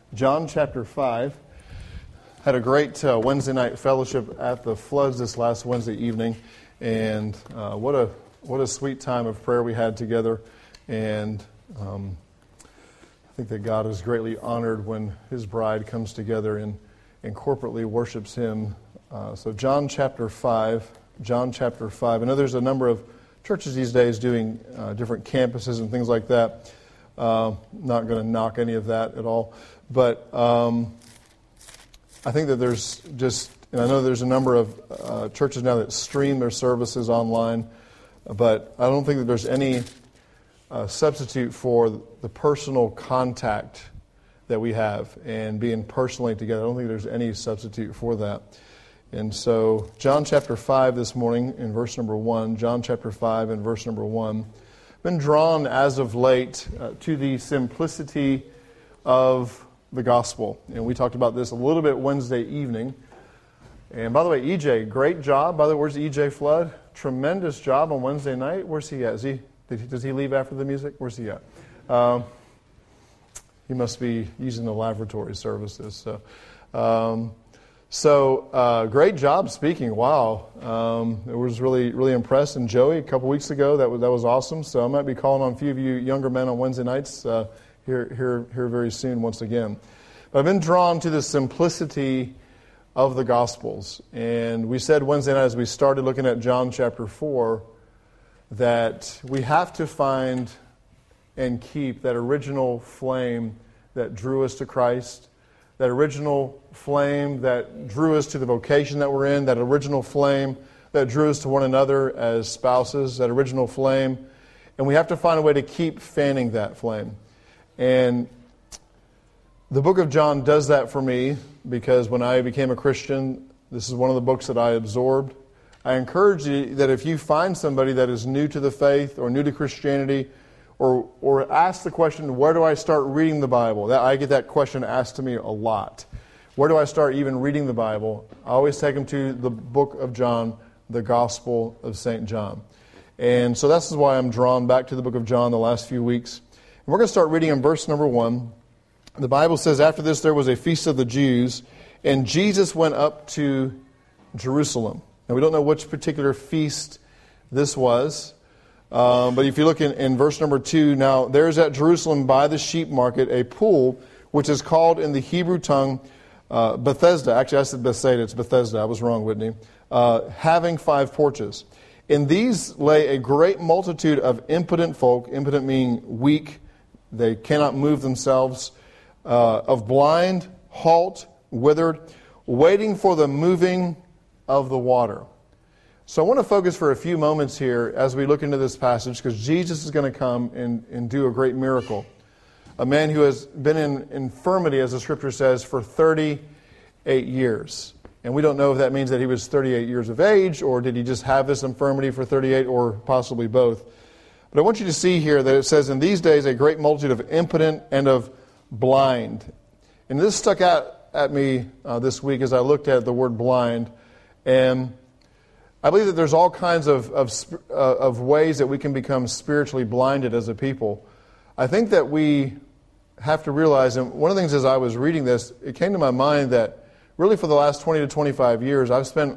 John chapter 5. Had a great Wednesday night fellowship at the Floods this last Wednesday evening, and what a sweet time of prayer we had together. And I think that God is greatly honored when His bride comes together and corporately worships Him. So John chapter 5. I know there's a number of churches these days doing different campuses and things like that. Not going to knock any of that at all. But I think that there's and I know there's a number of churches now that stream their services online, but I don't think that there's any substitute for the personal contact that we have and being personally together. I don't think there's any substitute for that. And so John chapter 5 this morning in verse number 1, John chapter 5 and verse number 1, been drawn as of late to the simplicity of the gospel. And we talked about this a little bit Wednesday evening. And by the way, EJ, great job. By the way, where's EJ Flood? Tremendous job on Wednesday night. Where's he at? Does he leave after the music? Where's he at? He must be using the lavatory services. So great job speaking. Wow. I was really, really impressed. And Joey, a couple weeks ago, that was awesome. So I might be calling on a few of you younger men on Wednesday nights here very soon once again. But I've been drawn to the simplicity of the Gospels. And we said Wednesday night as we started looking at John chapter 4 that we have to find and keep that original flame that drew us to Christ, that original flame that drew us to the vocation that we're in, that original flame that drew us to one another as spouses, that original flame. And we have to find a way to keep fanning that flame. And the book of John does that for me because when I became a Christian, this is one of the books that I absorbed. I encourage you that if you find somebody that is new to the faith or new to Christianity, or ask the question, where do I start reading the Bible? I get that question asked to me a lot. Where do I start even reading the Bible? I always take them to the book of John, the Gospel of St. John. And so this is why I'm drawn back to the book of John the last few weeks. And we're going to start reading in verse number 1. The Bible says, after this there was a feast of the Jews, and Jesus went up to Jerusalem. Now we don't know which particular feast this was. But if you look in verse number 2, now there is at Jerusalem by the sheep market a pool, which is called in the Hebrew tongue Bethesda. Actually, I said Bethsaida. It's Bethesda. I was wrong, Whitney. Having 5 porches. In these lay a great multitude of impotent folk, impotent meaning weak, they cannot move themselves, of blind, halt, withered, waiting for the moving of the water. So I want to focus for a few moments here as we look into this passage because Jesus is going to come and do a great miracle. A man who has been in infirmity, as the Scripture says, for 38 years. And we don't know if that means that he was 38 years of age or did he just have this infirmity for 38 or possibly both. But I want you to see here that it says, in these days a great multitude of impotent and of blind. And this stuck out at me this week as I looked at the word blind. And I believe that there's all kinds of ways that we can become spiritually blinded as a people. I think that we have to realize, and one of the things as I was reading this, it came to my mind that really for the last 20 to 25 years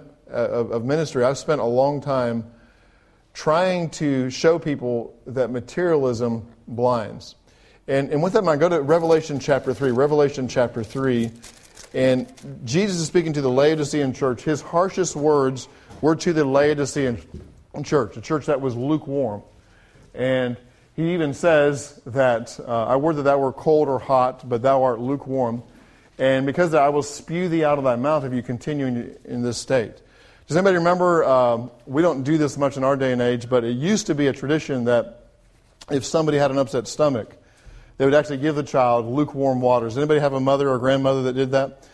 of ministry, I've spent a long time trying to show people that materialism blinds. And with that in mind, go to Revelation chapter 3. Revelation chapter 3, and Jesus is speaking to the Laodicean church. His harshest words were to the Laodicean church, a church that was lukewarm. And he even says that, I would that thou were cold or hot, but thou art lukewarm. And because I will spew thee out of thy mouth if you continue in this state. Does anybody remember, we don't do this much in our day and age, but it used to be a tradition that if somebody had an upset stomach, they would actually give the child lukewarm water. Does anybody have a mother or grandmother that did that?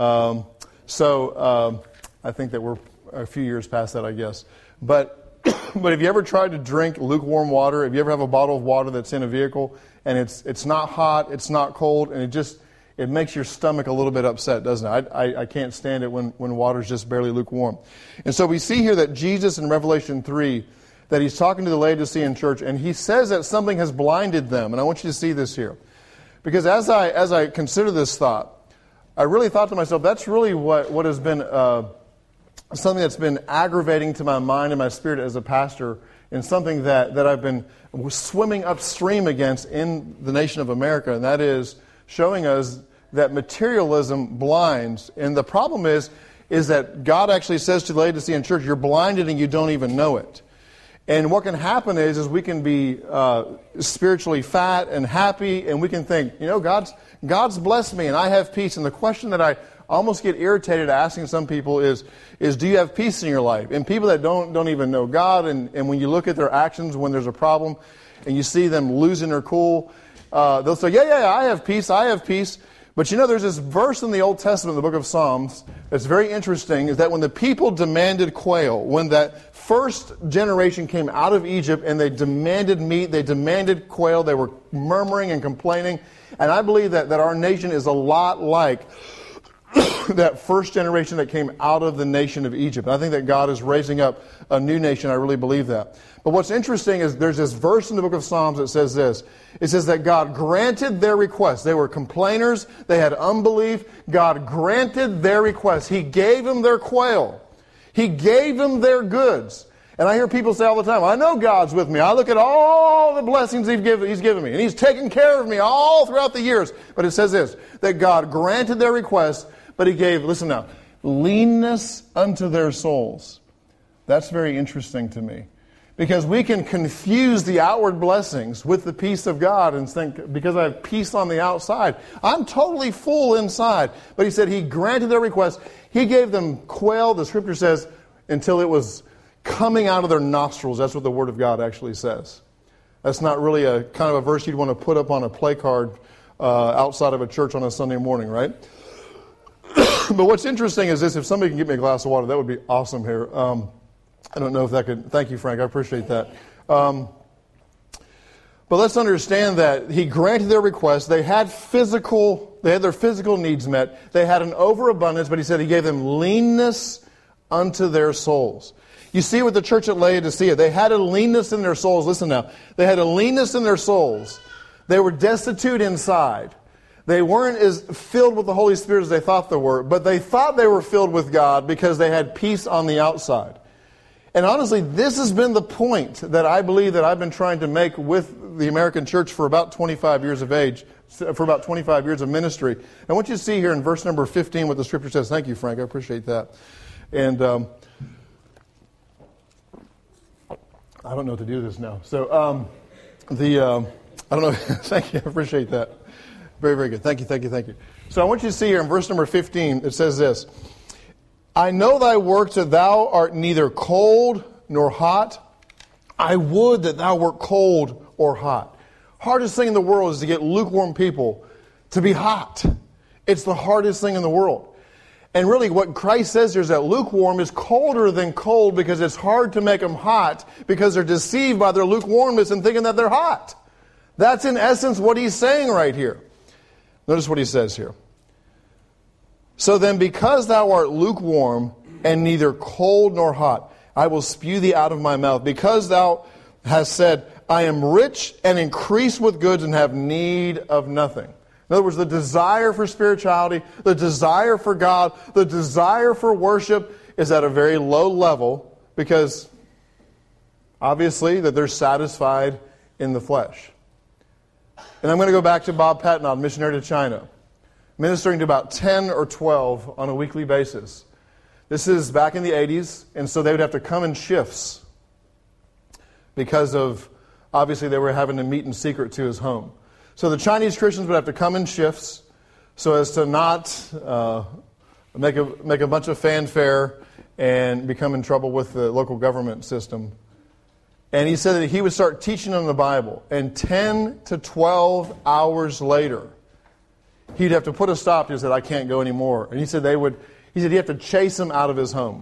I think that we're a few years past that, I guess. But have you ever tried to drink lukewarm water? If you ever have a bottle of water that's in a vehicle and it's not hot, it's not cold, and it makes your stomach a little bit upset, doesn't it? I can't stand it when water's just barely lukewarm. And so we see here that Jesus in Revelation 3, that he's talking to the Laodicean church, and he says that something has blinded them. And I want you to see this here. Because as I consider this thought, I really thought to myself, that's really what has been something that's been aggravating to my mind and my spirit as a pastor, and something that I've been swimming upstream against in the nation of America, and that is showing us that materialism blinds. And the problem is that God actually says to the Laodicean church, you're blinded and you don't even know it. And what can happen is we can be spiritually fat and happy, and we can think, God's blessed me and I have peace. And the question that I almost get irritated asking some people is do you have peace in your life? And people that don't even know God, and when you look at their actions when there's a problem and you see them losing their cool, they'll say, yeah, I have peace. But there's this verse in the Old Testament, the book of Psalms, that's very interesting, is that when the people demanded quail, when that first generation came out of Egypt and they demanded meat, they demanded quail, they were murmuring and complaining. And I believe that our nation is a lot like that first generation that came out of the nation of Egypt. And I think that God is raising up a new nation. I really believe that. But what's interesting is there's this verse in the book of Psalms that says this. It says that God granted their request. They were complainers. They had unbelief. God granted their request. He gave them their quail. He gave them their goods. And I hear people say all the time, I know God's with me. I look at all the blessings He's given me. And He's taken care of me all throughout the years. But it says this, that God granted their request, but He gave, listen now, leanness unto their souls. That's very interesting to me. Because we can confuse the outward blessings with the peace of God and think, because I have peace on the outside, I'm totally full inside. But He said He granted their request. He gave them quail, the Scripture says, until it was coming out of their nostrils. That's what the Word of God actually says. That's not really a kind of a verse you'd want to put up on a play card outside of a church on a Sunday morning, right? But what's interesting is this, if somebody can get me a glass of water, that would be awesome here. I don't know if that could... Thank you, Frank. I appreciate that. But let's understand that He granted their request. They had their physical needs met. They had an overabundance, but He said He gave them leanness unto their souls. You see with the church at Laodicea, they had a leanness in their souls. Listen now. They had a leanness in their souls. They were destitute inside. They weren't as filled with the Holy Spirit as they thought they were, but they thought they were filled with God because they had peace on the outside. And honestly, this has been the point that I believe that I've been trying to make with the American church for about 25 years of age, for about 25 years of ministry. And what you see here in verse number 15, what the Scripture says. Thank you, Frank. I appreciate that. And I don't know what to do with this now. So I don't know. Thank you. I appreciate that. Very, very good. Thank you. So I want you to see here in verse number 15, it says this. I know thy works, that thou art neither cold nor hot. I would that thou wert cold or hot. Hardest thing in the world is to get lukewarm people to be hot. It's the hardest thing in the world. And really what Christ says here is that lukewarm is colder than cold because it's hard to make them hot because they're deceived by their lukewarmness and thinking that they're hot. That's in essence what He's saying right here. Notice what He says here. So then, because thou art lukewarm and neither cold nor hot, I will spew thee out of my mouth. Because thou hast said, I am rich and increase with goods and have need of nothing. In other words, the desire for spirituality, the desire for God, the desire for worship is at a very low level because obviously that they're satisfied in the flesh. And I'm going to go back to Bob Patnod, missionary to China, ministering to about 10 or 12 on a weekly basis. This is back in the 80s, and so they would have to come in shifts because of, obviously, they were having to meet in secret to his home. So the Chinese Christians would have to come in shifts so as to not make a bunch of fanfare and become in trouble with the local government system. And he said that he would start teaching them the Bible, and 10 to 12 hours later, he'd have to put a stop to it. He said, I can't go anymore. And he said he'd have to chase him out of his home.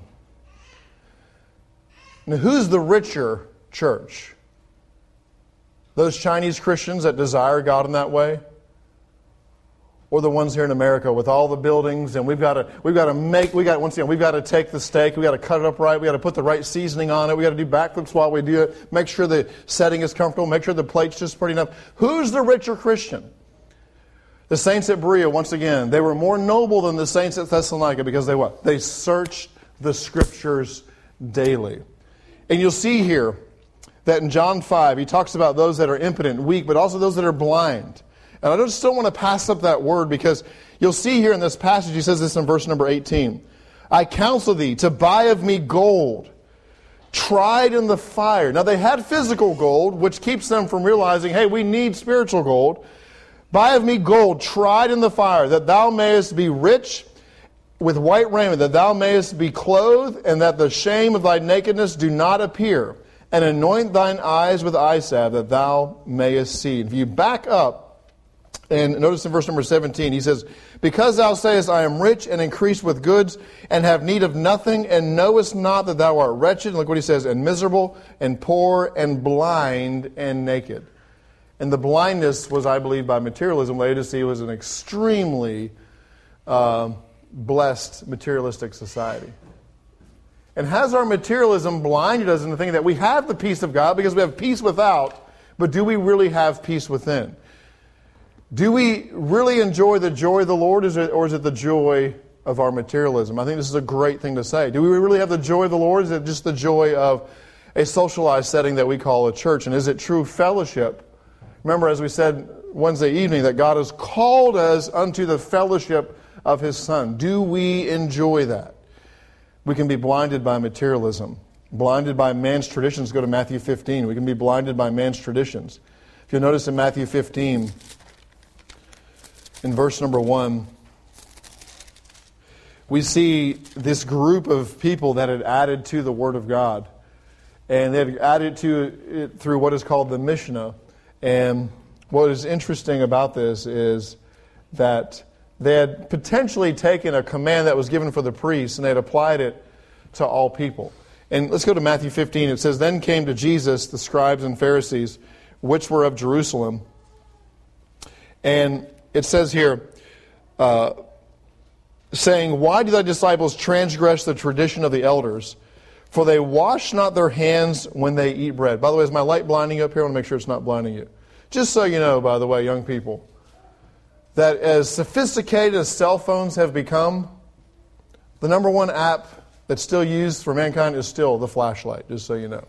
Now, who's the richer church? Those Chinese Christians that desire God in that way? Or the ones here in America with all the buildings, and we've got to take the steak, we've got to cut it up right, we've got to put the right seasoning on it, we've got to do backflips while we do it, make sure the setting is comfortable, make sure the plate's just pretty enough. Who's the richer Christian? The saints at Berea, once again, they were more noble than the saints at Thessalonica because they what? They searched the Scriptures daily. And you'll see here that in John 5, he talks about those that are impotent and weak, but also those that are blind. And I just don't want to pass up that word because you'll see here in this passage, he says this in verse number 18. I counsel thee to buy of me gold, tried in the fire. Now they had physical gold, which keeps them from realizing, hey, we need spiritual gold. Buy of me gold, tried in the fire, that thou mayest be rich with white raiment, that thou mayest be clothed, and that the shame of thy nakedness do not appear. And anoint thine eyes with eye salve, that thou mayest see. If you back up, and notice in verse number 17, he says, because thou sayest, I am rich and increased with goods, and have need of nothing, and knowest not that thou art wretched, and look what he says, and miserable, and poor, and blind, and naked. And the blindness was, I believe, by materialism. Laodicea was an extremely blessed materialistic society. And has our materialism blinded us into thinking that we have the peace of God because we have peace without, but do we really have peace within? Do we really enjoy the joy of the Lord, or is it the joy of our materialism? I think this is a great thing to say. Do we really have the joy of the Lord, or is it just the joy of a socialized setting that we call a church? And is it true fellowship? Remember, as we said Wednesday evening, that God has called us unto the fellowship of His Son. Do we enjoy that? We can be blinded by materialism, blinded by man's traditions. Go to Matthew 15. We can be blinded by man's traditions. If you'll notice in Matthew 15, in verse number 1, we see this group of people that had added to the Word of God. And they had added to it through what is called the Mishnah. And what is interesting about this is that they had potentially taken a command that was given for the priests and they had applied it to all people. And let's go to Matthew 15. It says, then came to Jesus the scribes and Pharisees, which were of Jerusalem. And it says here, saying, why do thy disciples transgress the tradition of the elders? For they wash not their hands when they eat bread. By the way, is my light blinding you up here? I want to make sure it's not blinding you. Just so you know, by the way, young people, that as sophisticated as cell phones have become, the number one app that's still used for mankind is still the flashlight, just so you know.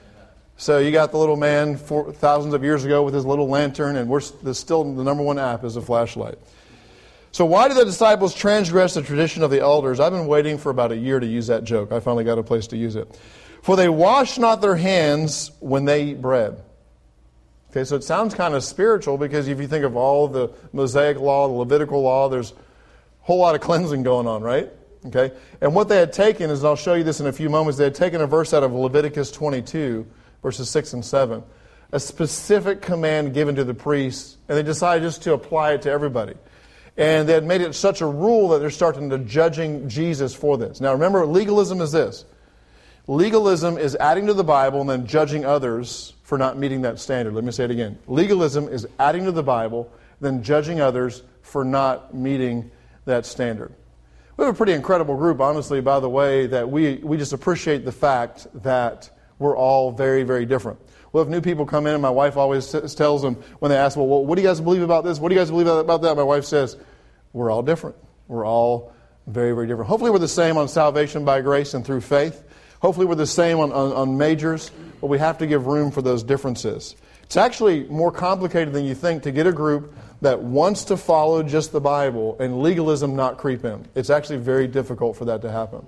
So you got the little man thousands of years ago with his little lantern, and still the number one app is a flashlight. So why do the disciples transgress the tradition of the elders? I've been waiting for about a year to use that joke. I finally got a place to use it. For they wash not their hands when they eat bread. Okay, so it sounds kind of spiritual because if you think of all the Mosaic law, the Levitical law, there's a whole lot of cleansing going on, right? Okay, and what they had taken is, and I'll show you this in a few moments, they had taken a verse out of Leviticus 22, verses 6 and 7, a specific command given to the priests, and they decided just to apply it to everybody. And they had made it such a rule that they're starting to judging Jesus for this. Now remember, legalism is this. Legalism is adding to the Bible and then judging others for not meeting that standard. Let me say it again. Legalism is adding to the Bible, then judging others for not meeting that standard. We have a pretty incredible group, honestly, by the way, that we just appreciate the fact that we're all very, very different. We'll have new people come in, and my wife always tells them when they ask, well, what do you guys believe about this? What do you guys believe about that? My wife says, we're all different. We're all very, very different. Hopefully we're the same on salvation by grace and through faith. Hopefully we're the same on majors, but we have to give room for those differences. It's actually more complicated than you think to get a group that wants to follow just the Bible and legalism not creep in. It's actually very difficult for that to happen.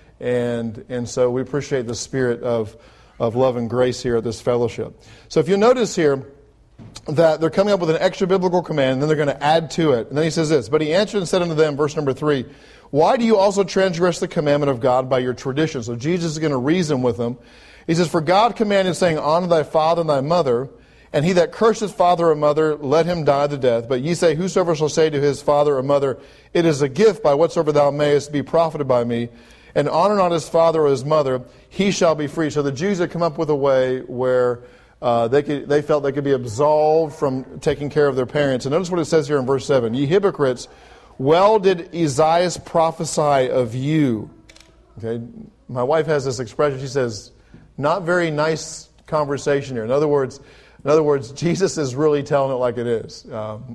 And so we appreciate the spirit of love and grace here at this fellowship. So if you notice here that they're coming up with an extra biblical command, and then they're going to add to it. And then he says this, but he answered and said unto them, verse number 3, why do you also transgress the commandment of God by your tradition? So Jesus is going to reason with them. He says, for God commanded, saying, honor thy father and thy mother, and he that curseth father or mother, let him die the death. But ye say, whosoever shall say to his father or mother, it is a gift by whatsoever thou mayest be profited by me, and honor not his father or his mother, he shall be free. So the Jews had come up with a way where they felt they could be absolved from taking care of their parents. And notice what it says here in verse 7. Ye hypocrites, well did Isaiah prophesy of you. Okay, my wife has this expression. She says, not very nice conversation here. In other words, Jesus is really telling it like it is.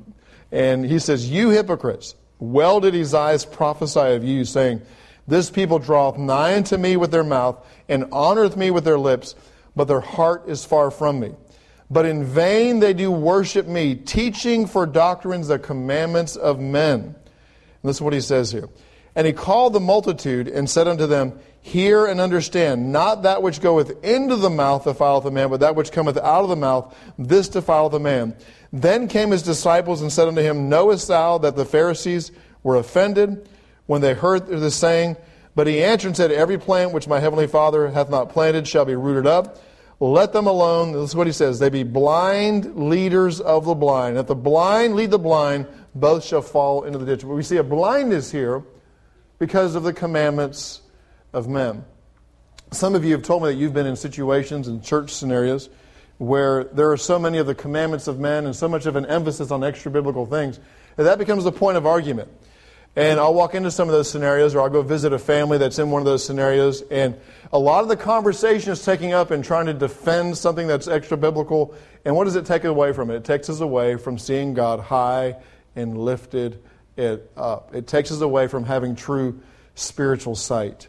And he says, "You hypocrites, well did Esaias prophesy of you, saying, This people draweth nigh unto me with their mouth, and honoreth me with their lips, but their heart is far from me. But in vain they do worship me, teaching for doctrines the commandments of men." And this is what he says here. "And he called the multitude, and said unto them, Hear and understand, not that which goeth into the mouth defileth a man, but that which cometh out of the mouth, this defileth a man. Then came his disciples and said unto him, Knowest thou that the Pharisees were offended when they heard this saying? But he answered and said, Every plant which my heavenly Father hath not planted shall be rooted up. Let them alone." This is what he says. "They be blind leaders of the blind. If the blind lead the blind, both shall fall into the ditch." But we see a blindness here because of the commandments of men. Some of you have told me that you've been in situations and church scenarios where there are so many of the commandments of men and so much of an emphasis on extra biblical things that becomes a point of argument. And I'll walk into some of those scenarios, or I'll go visit a family that's in one of those scenarios, and a lot of the conversation is taking up and trying to defend something that's extra biblical. And what does it take away from it? It takes us away from seeing God high and lifted it up. It takes us away from having true spiritual sight.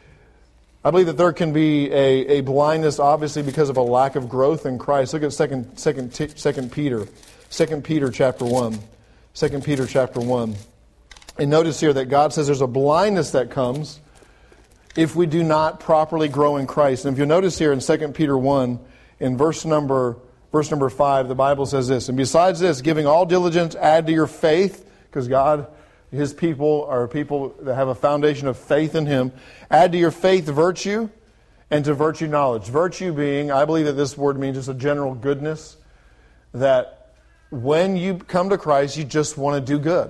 I believe that there can be a blindness, obviously, because of a lack of growth in Christ. Look at 2 Peter chapter 1. 2 Peter chapter 1. And notice here that God says there's a blindness that comes if we do not properly grow in Christ. And if you notice here in 2 Peter 1, in verse number 5, the Bible says this, "And besides this, giving all diligence, add to your faith," because God, His people are people that have a foundation of faith in Him. "Add to your faith virtue, and to virtue knowledge." Virtue being, I believe that this word means just a general goodness, that when you come to Christ, you just want to do good.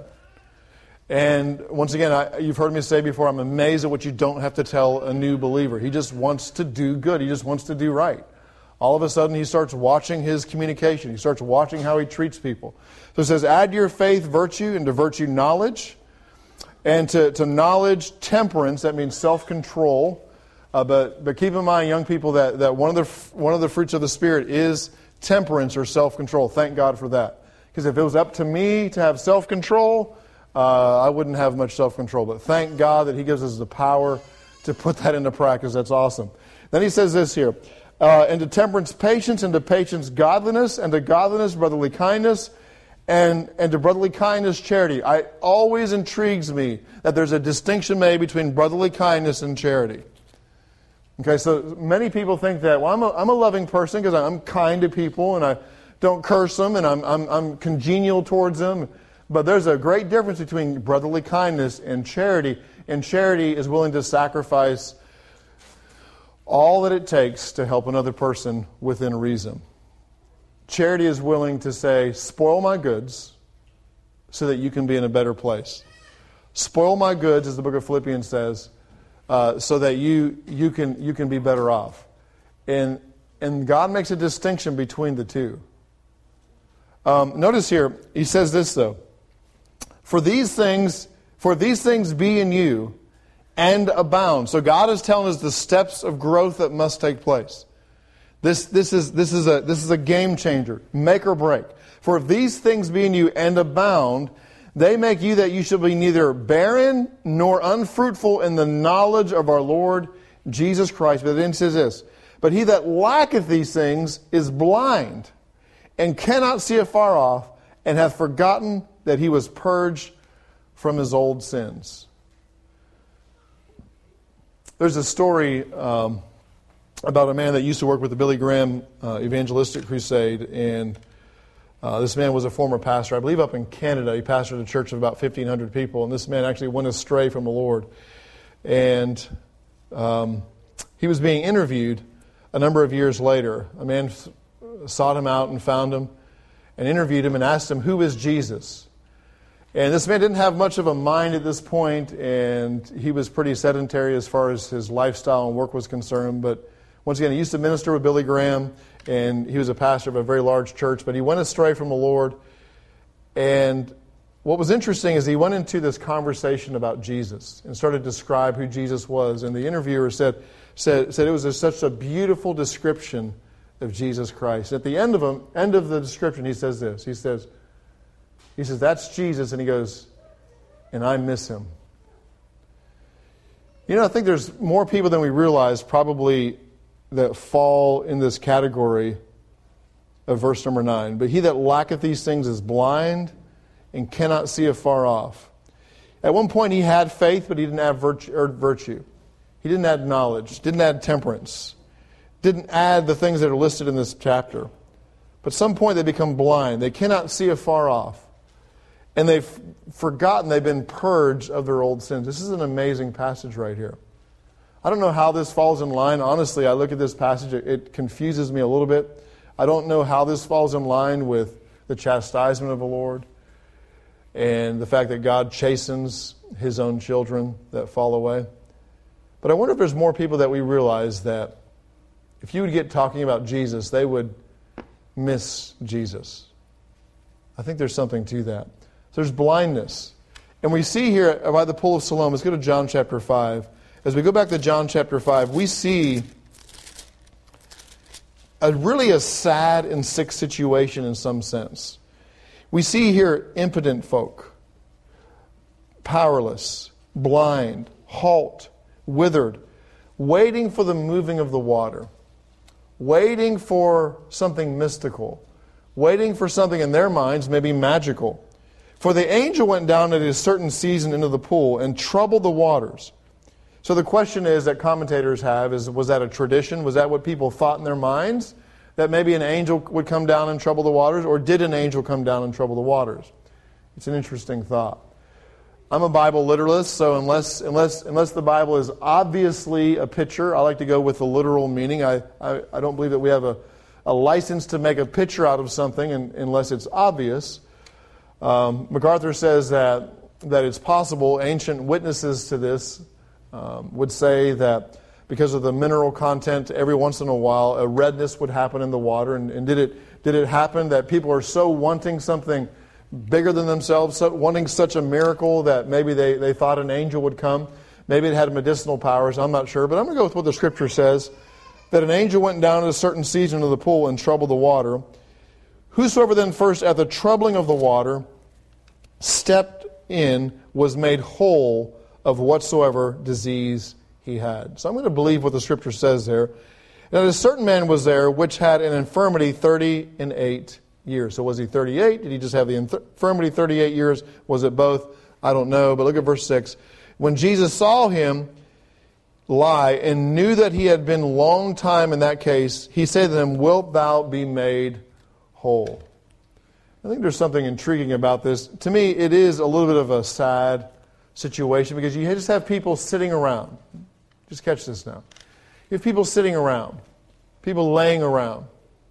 And once again, you've heard me say before, I'm amazed at what you don't have to tell a new believer. He just wants to do good. He just wants to do right. All of a sudden, he starts watching his communication. He starts watching how he treats people. So it says, "Add to your faith virtue, and to virtue knowledge, and to knowledge temperance." That means self-control. But keep in mind, young people, that one of the fruits of the Spirit is temperance or self-control. Thank God for that. Because if it was up to me to have self-control, I wouldn't have much self-control. But thank God that He gives us the power to put that into practice. That's awesome. Then he says this here, "And to temperance patience, and to patience godliness, and to godliness brotherly kindness, and to brotherly kindness charity." It always intrigues me that there's a distinction made between brotherly kindness and charity. Okay, so many people think that, well, I'm a loving person because I'm kind to people, and I don't curse them, and I'm congenial towards them. But there's a great difference between brotherly kindness and charity. And charity is willing to sacrifice all that it takes to help another person within reason. Charity is willing to say, spoil my goods so that you can be in a better place. Spoil my goods, as the book of Philippians says, so that you can be better off. And God makes a distinction between the two. Notice here, He says this though. For these things be in you, and abound. So God is telling us the steps of growth that must take place. This is a game changer, make or break. For if these things be in you and abound, they make you that you shall be neither barren nor unfruitful in the knowledge of our Lord Jesus Christ. But then it says this, "But he that lacketh these things is blind, and cannot see afar off, and hath forgotten that he was purged from his old sins." There's a story about a man that used to work with the Billy Graham Evangelistic Crusade, and this man was a former pastor, I believe up in Canada. He pastored a church of about 1,500 people, and this man actually went astray from the Lord. And he was being interviewed a number of years later. A man sought him out and found him and interviewed him and asked him, "Who is Jesus?" And this man didn't have much of a mind at this point, and he was pretty sedentary as far as his lifestyle and work was concerned. But once again, he used to minister with Billy Graham, and he was a pastor of a very large church, but he went astray from the Lord. And what was interesting is he went into this conversation about Jesus and started to describe who Jesus was. And the interviewer said it was such a beautiful description of Jesus Christ. At the end of the description, he says this. He says, He says, that's Jesus. And he goes, and I miss him. You know, I think there's more people than we realize probably that fall in this category of verse number 9. But he that lacketh these things is blind and cannot see afar off. At one point he had faith, but he didn't have virtue. He didn't add knowledge, didn't add temperance, didn't add the things that are listed in this chapter. But at some point they become blind. They cannot see afar off. And they've forgotten they've been purged of their old sins. This is an amazing passage right here. I don't know how this falls in line. Honestly, I look at this passage, it confuses me a little bit. I don't know how this falls in line with the chastisement of the Lord and the fact that God chastens his own children that fall away. But I wonder if there's more people that we realize that if you would get talking about Jesus, they would miss Jesus. I think there's something to that. So there's blindness. And we see here by the pool of Siloam, let's go to John chapter 5. As we go back to John chapter 5, we see really a sad and sick situation in some sense. We see here impotent folk, powerless, blind, halt, withered, waiting for the moving of the water, waiting for something mystical, waiting for something in their minds maybe magical. For the angel went down at a certain season into the pool and troubled the waters. So the question is that commentators have is, was that a tradition? Was that what people thought in their minds? That maybe an angel would come down and trouble the waters? Or did an angel come down and trouble the waters? It's an interesting thought. I'm a Bible literalist, so unless the Bible is obviously a picture, I like to go with the literal meaning. I don't believe that we have a license to make a picture out of something unless it's obvious. MacArthur says that it's possible. Ancient witnesses to this would say that because of the mineral content, every once in a while a redness would happen in the water. And did it happen that people are so wanting something bigger than themselves, so wanting such a miracle that maybe they thought an angel would come? Maybe it had medicinal powers. I'm not sure. But I'm going to go with what the Scripture says, that an angel went down at a certain season of the pool and troubled the water. Whosoever then first at the troubling of the water stepped in was made whole of whatsoever disease he had. So I'm going to believe what the Scripture says there. And a certain man was there which had an infirmity 38 years. So was he 38? Did he just have the infirmity 38 years? Was it both? I don't know. But look at verse 6. When Jesus saw him lie and knew that he had been long time in that case, he said to him, Wilt thou be made whole? I think there's something intriguing about this. To me, it is a little bit of a sad situation because you just have people sitting around. Just catch this now. You have people sitting around, people laying around,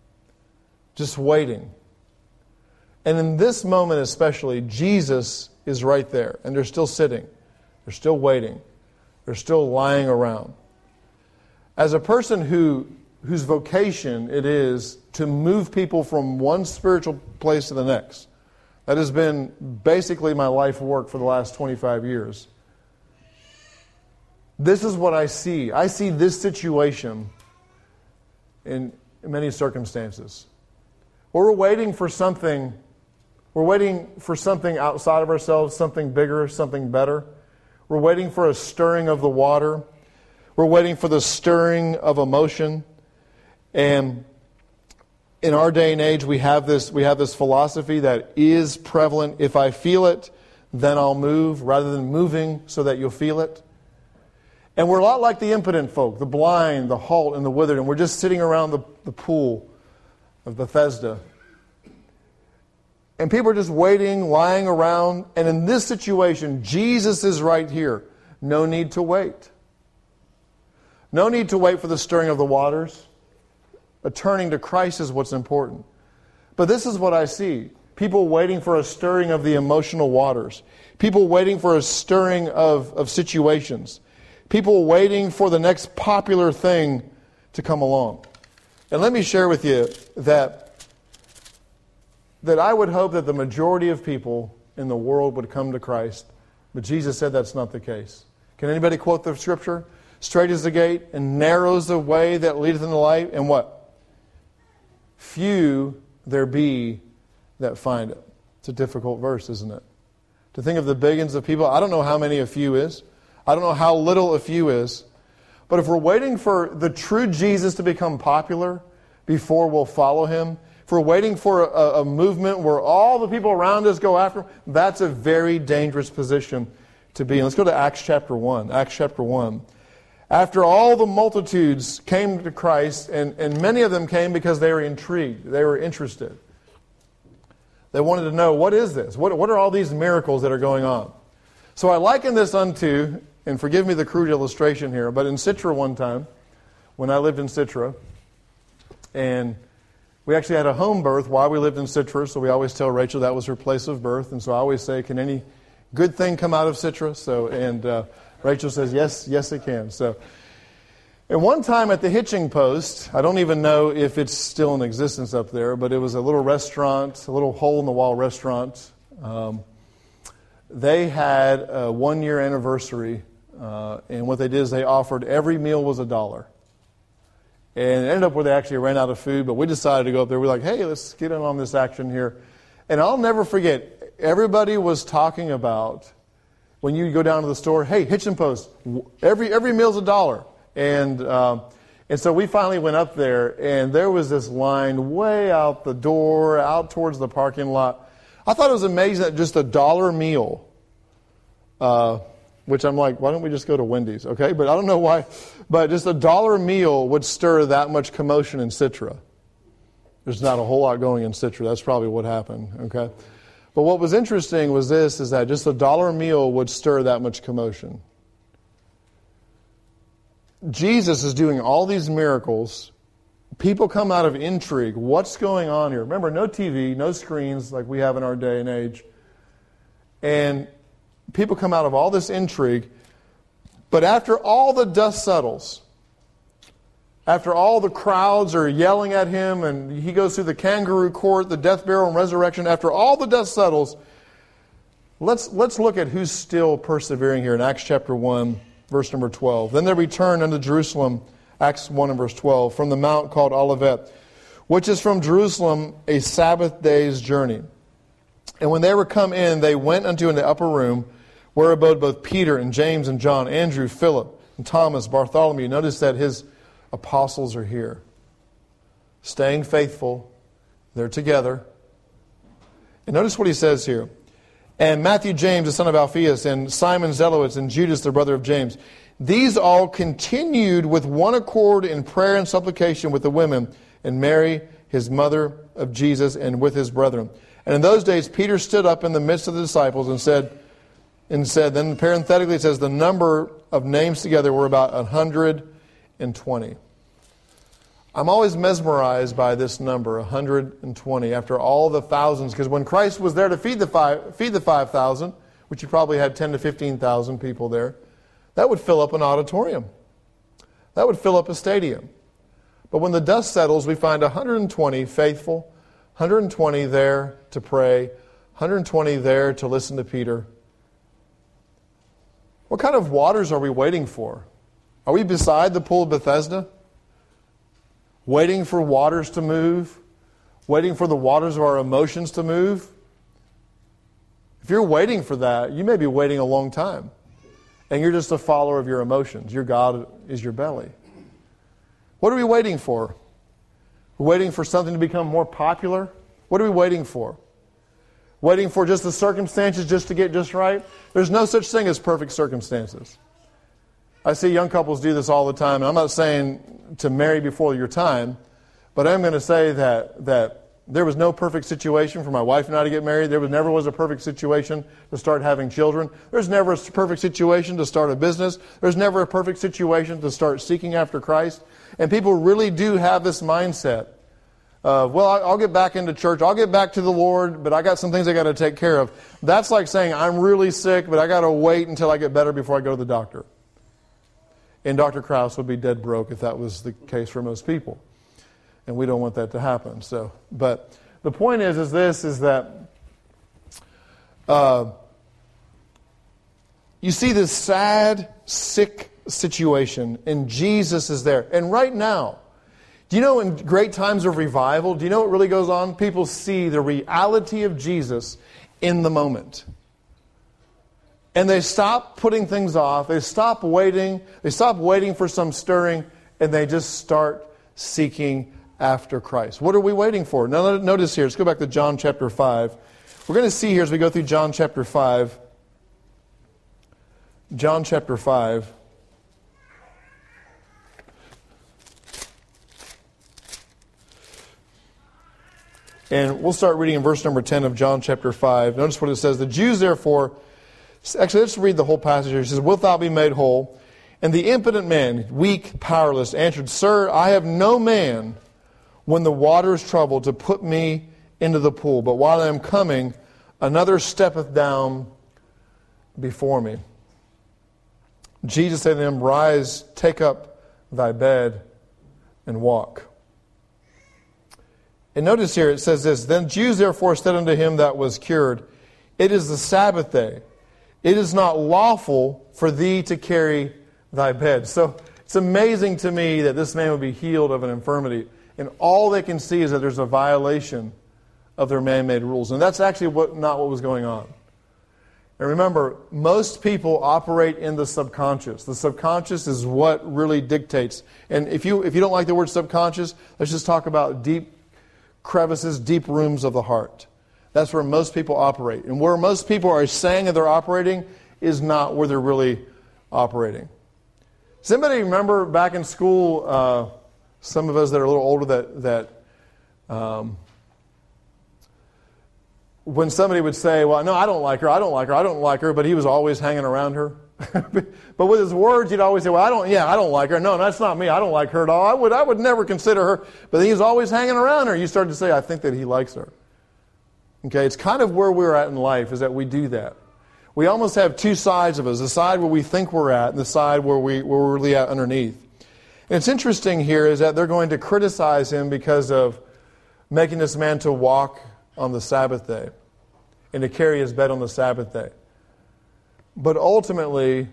just waiting. And in this moment especially, Jesus is right there, and they're still sitting. They're still waiting. They're still lying around. As a person whose vocation it is to move people from one spiritual place to the next, that has been basically my life work for the last 25 years. This is what I see. I see this situation in many circumstances. We're waiting for something. We're waiting for something outside of ourselves, something bigger, something better. We're waiting for a stirring of the water. We're waiting for the stirring of emotion. And in our day and age, we have this philosophy that is prevalent. If I feel it, then I'll move, rather than moving so that you'll feel it. And we're a lot like the impotent folk, the blind, the halt, and the withered, and we're just sitting around the pool of Bethesda. And people are just waiting, lying around. And in this situation, Jesus is right here. No need to wait. No need to wait for the stirring of the waters. A turning to Christ is what's important. But this is what I see. People waiting for a stirring of the emotional waters. People waiting for a stirring of situations. People waiting for the next popular thing to come along. And let me share with you that I would hope that the majority of people in the world would come to Christ. But Jesus said that's not the case. Can anybody quote the Scripture? Straight is the gate, and narrow is the way that leadeth into life, and what? Few there be that find it. It's a difficult verse, isn't it? To think of the billions of people. I don't know how many a few is. I don't know how little a few is. But if we're waiting for the true Jesus to become popular before we'll follow him, if we're waiting for a movement where all the people around us go after him, that's a very dangerous position to be in. Let's go to Acts chapter 1. Acts chapter 1. After all the multitudes came to Christ, and many of them came because they were intrigued. They were interested. They wanted to know, what is this? What are all these miracles that are going on? So I liken this unto, and forgive me the crude illustration here, but in Citra one time, when I lived in Citra, and we actually had a home birth while we lived in Citra, so we always tell Rachel that was her place of birth, and so I always say, can any good thing come out of Citra? And Rachel says, yes it can. So, and one time at the Hitching Post, I don't even know if it's still in existence up there, but it was a little restaurant, a little hole-in-the-wall restaurant. They had a 1-year anniversary, and what they did is they offered every meal was $1. And it ended up where they actually ran out of food, but we decided to go up there. We're like, hey, let's get in on this action here. And I'll never forget, everybody was talking about, when you go down to the store, hey, Hitching Post, every meal's $1. And so we finally went up there, and there was this line way out the door, out towards the parking lot. I thought it was amazing that just $1 meal, which I'm like, why don't we just go to Wendy's, okay? But I don't know why. But just $1 meal would stir that much commotion in Citra. There's not a whole lot going in Citra. That's probably what happened, okay? But what was interesting was this, is that just $1 meal would stir that much commotion. Jesus is doing all these miracles. People come out of intrigue. What's going on here? Remember, no TV, no screens like we have in our day and age. And people come out of all this intrigue. But after all the dust settles, after all the crowds are yelling at him, and he goes through the kangaroo court, the death, burial, and resurrection, after all the dust settles, let's look at who's still persevering here in Acts chapter 1, verse number 12. Then they returned unto Jerusalem, Acts 1 and verse 12, from the mount called Olivet, which is from Jerusalem a Sabbath day's journey. And when they were come in, they went unto an upper room, where abode both Peter and James and John, Andrew, Philip, and Thomas, Bartholomew. Notice that his apostles are here, staying faithful. They're together. And notice what he says here. And Matthew, James, the son of Alphaeus, and Simon Zealot, and Judas, the brother of James. These all continued with one accord in prayer and supplication with the women, and Mary, his mother of Jesus, and with his brethren. And in those days Peter stood up in the midst of the disciples and said, then parenthetically it says, the number of names together were about 120. I'm always mesmerized by this number, 120, after all the thousands. Because when Christ was there to feed the 5,000, which he probably had 10 to 15,000 people there, that would fill up an auditorium. That would fill up a stadium. But when the dust settles, we find 120 faithful, 120 there to pray, 120 there to listen to Peter. What kind of waters are we waiting for? Are we beside the pool of Bethesda? Waiting for waters to move? Waiting for the waters of our emotions to move? If you're waiting for that, you may be waiting a long time. And you're just a follower of your emotions. Your God is your belly. What are we waiting for? We're waiting for something to become more popular? What are we waiting for? Waiting for just the circumstances just to get just right? There's no such thing as perfect circumstances. I see young couples do this all the time, and I'm not saying to marry before your time, but I'm going to say that there was no perfect situation for my wife and I to get married. There never was a perfect situation to start having children. There's never a perfect situation to start a business. There's never a perfect situation to start seeking after Christ. And people really do have this mindset of, well, I'll get back into church. I'll get back to the Lord, but I got some things I got to take care of. That's like saying, I'm really sick, but I got to wait until I get better before I go to the doctor. And Dr. Krause would be dead broke if that was the case for most people. And we don't want that to happen. But the point is that you see this sad, sick situation, and Jesus is there. And right now, Do you know in great times of revival, do you know what really goes on? People see the reality of Jesus in the moment. And they stop putting things off. They stop waiting. They stop waiting for some stirring, and they just start seeking after Christ. What are we waiting for? Now, notice here. Let's go back to John chapter 5. We're going to see here as we go through John chapter 5. John chapter 5. And we'll start reading in verse number 10 of John chapter 5. Notice what it says. The Jews therefore... Actually, let's read the whole passage here. It says, "Wilt thou be made whole? And the impotent man, weak, powerless, answered, Sir, I have no man when the water is troubled to put me into the pool. But while I am coming, another steppeth down before me. Jesus said to him, Rise, take up thy bed, and walk." And notice here it says this, "Then Jews therefore said unto him that was cured, It is the Sabbath day. It is not lawful for thee to carry thy bed." So it's amazing to me that this man would be healed of an infirmity. And all they can see is that there's a violation of their man-made rules. And that's actually not what was going on. And remember, most people operate in the subconscious. The subconscious is what really dictates. And if you don't like the word subconscious, let's just talk about deep crevices, deep rooms of the heart. That's where most people operate. And where most people are saying that they're operating is not where they're really operating. Does anybody remember back in school, some of us that are a little older, that when somebody would say, well, no, I don't like her, but he was always hanging around her. But with his words, he'd always say, well, I don't like her. No, that's not me. I don't like her at all. I would never consider her. But then he was always hanging around her. You start to say, I think that he likes her. Okay, it's kind of where we're at in life, is that we do that. We almost have two sides of us, the side where we think we're at and the side where we're really at underneath. And it's interesting here is that they're going to criticize him because of making this man to walk on the Sabbath day and to carry his bed on the Sabbath day. But ultimately,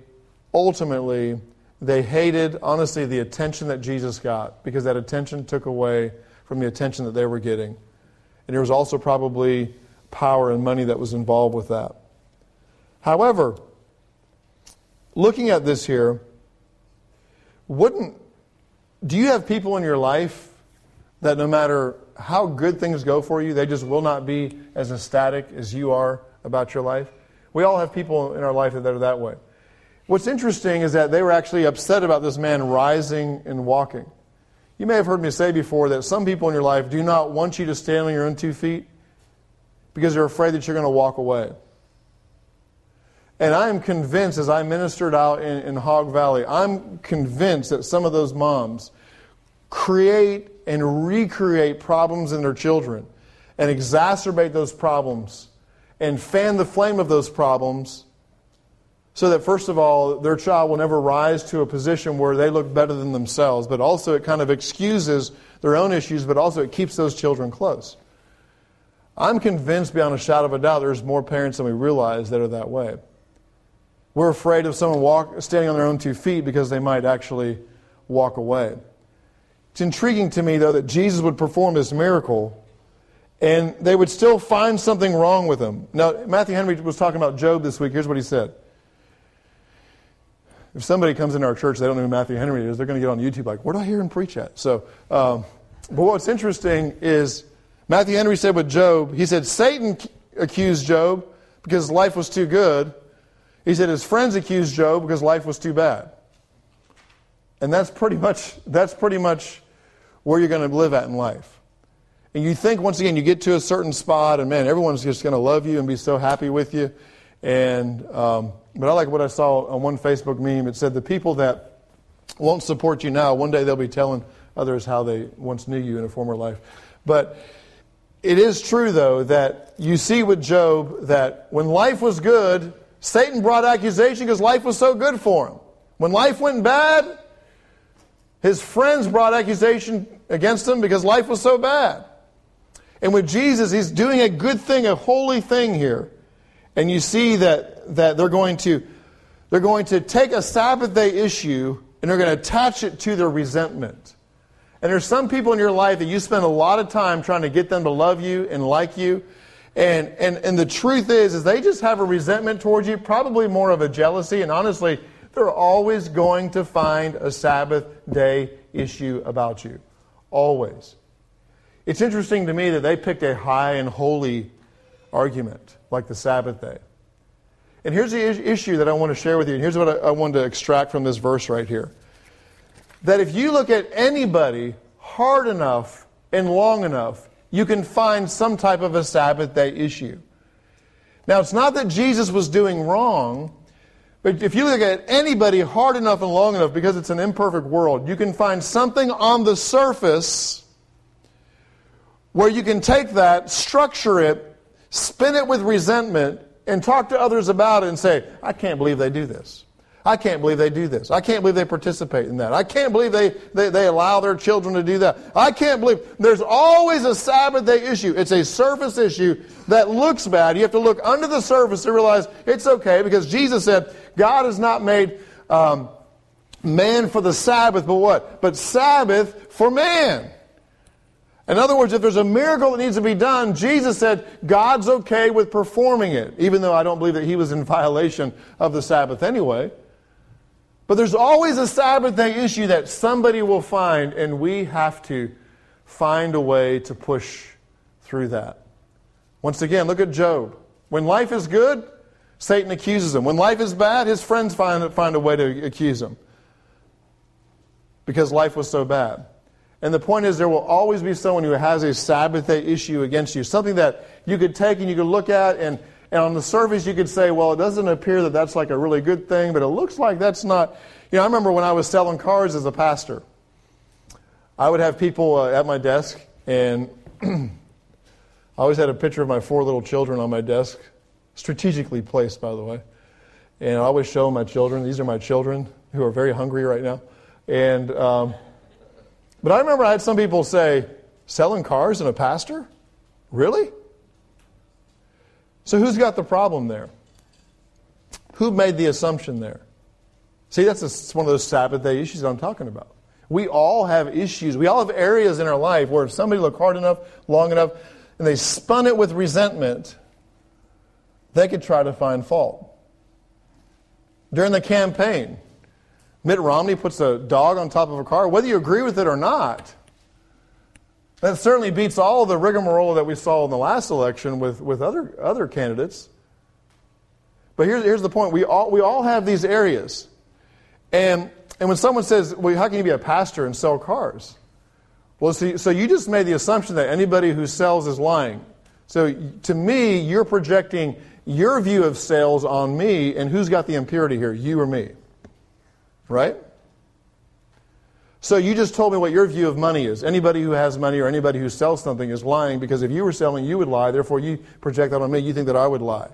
they hated, honestly, the attention that Jesus got, because that attention took away from the attention that they were getting. And there was also probably power and money that was involved with that. However, looking at this here, do you have people in your life that no matter how good things go for you, they just will not be as ecstatic as you are about your life? We all have people in our life that are that way. What's interesting is that they were actually upset about this man rising and walking. You may have heard me say before that some people in your life do not want you to stand on your own 2 feet because they're afraid that you're going to walk away. And I am convinced, as I ministered out in Hog Valley, I'm convinced that some of those moms create and recreate problems in their children and exacerbate those problems and fan the flame of those problems so that, first of all, their child will never rise to a position where they look better than themselves, but also it kind of excuses their own issues, but also it keeps those children close. I'm convinced beyond a shadow of a doubt there's more parents than we realize that are that way. We're afraid of someone standing on their own 2 feet because they might actually walk away. It's intriguing to me, though, that Jesus would perform this miracle and they would still find something wrong with him. Now, Matthew Henry was talking about Job this week. Here's what he said. If somebody comes into our church, they don't know who Matthew Henry is, they're going to get on YouTube like, where do I hear him preach at? So, but what's interesting is Matthew Henry said with Job, he said Satan accused Job because life was too good. He said his friends accused Job because life was too bad. And that's pretty much where you're going to live at in life. And you think, once again, you get to a certain spot and, man, everyone's just going to love you and be so happy with you. And but I like what I saw on one Facebook meme. It said the people that won't support you now, one day they'll be telling others how they once knew you in a former life. But it is true, though, that you see with Job that when life was good, Satan brought accusation because life was so good for him. When life went bad, his friends brought accusation against him because life was so bad. And with Jesus, he's doing a good thing, a holy thing here. And you see that they're going to take a Sabbath day issue and they're going to attach it to their resentment. And there's some people in your life that you spend a lot of time trying to get them to love you and like you. And the truth is they just have a resentment towards you, probably more of a jealousy. And honestly, they're always going to find a Sabbath day issue about you. Always. It's interesting to me that they picked a high and holy argument, like the Sabbath day. And here's the issue that I want to share with you. And here's what I wanted to extract from this verse right here. That if you look at anybody hard enough and long enough, you can find some type of a Sabbath day issue. Now, it's not that Jesus was doing wrong, but if you look at anybody hard enough and long enough, because it's an imperfect world, you can find something on the surface where you can take that, structure it, spin it with resentment, and talk to others about it and say, I can't believe they do this. I can't believe they do this. I can't believe they participate in that. I can't believe they allow their children to do that. I can't believe. There's always a Sabbath day issue. It's a surface issue that looks bad. You have to look under the surface to realize it's okay, because Jesus said God has not made man for the Sabbath, but what? But Sabbath for man. In other words, if there's a miracle that needs to be done, Jesus said God's okay with performing it, even though I don't believe that he was in violation of the Sabbath anyway. But there's always a Sabbath day issue that somebody will find, and we have to find a way to push through that. Once again, look at Job. When life is good, Satan accuses him. When life is bad, his friends find a way to accuse him, because life was so bad. And the point is, there will always be someone who has a Sabbath day issue against you. Something that you could take and you could look at, and on the surface you could say, well, it doesn't appear that that's like a really good thing, but it looks like that's not. I remember when I was selling cars as a pastor, I would have people at my desk, and I always had a picture of my 4 little children on my desk, strategically placed, by the way. And I always show my children. These are my children who are very hungry right now. But I remember I had some people say, selling cars and a pastor? Really? So who's got the problem there? Who made the assumption there? See, that's one of those Sabbath day issues that I'm talking about. We all have issues. We all have areas in our life where if somebody looked hard enough, long enough, and they spun it with resentment, they could try to find fault. During the campaign, Mitt Romney puts a dog on top of a car, whether you agree with it or not. That certainly beats all the rigmarole that we saw in the last election with other candidates. But here's the point. We all have these areas. And when someone says, well, how can you be a pastor and sell cars? Well, so you just made the assumption that anybody who sells is lying. So to me, you're projecting your view of sales on me, and who's got the impurity here, you or me? Right? So you just told me what your view of money is. Anybody who has money or anybody who sells something is lying, because if you were selling, you would lie. Therefore, you project that on me. You think that I would lie.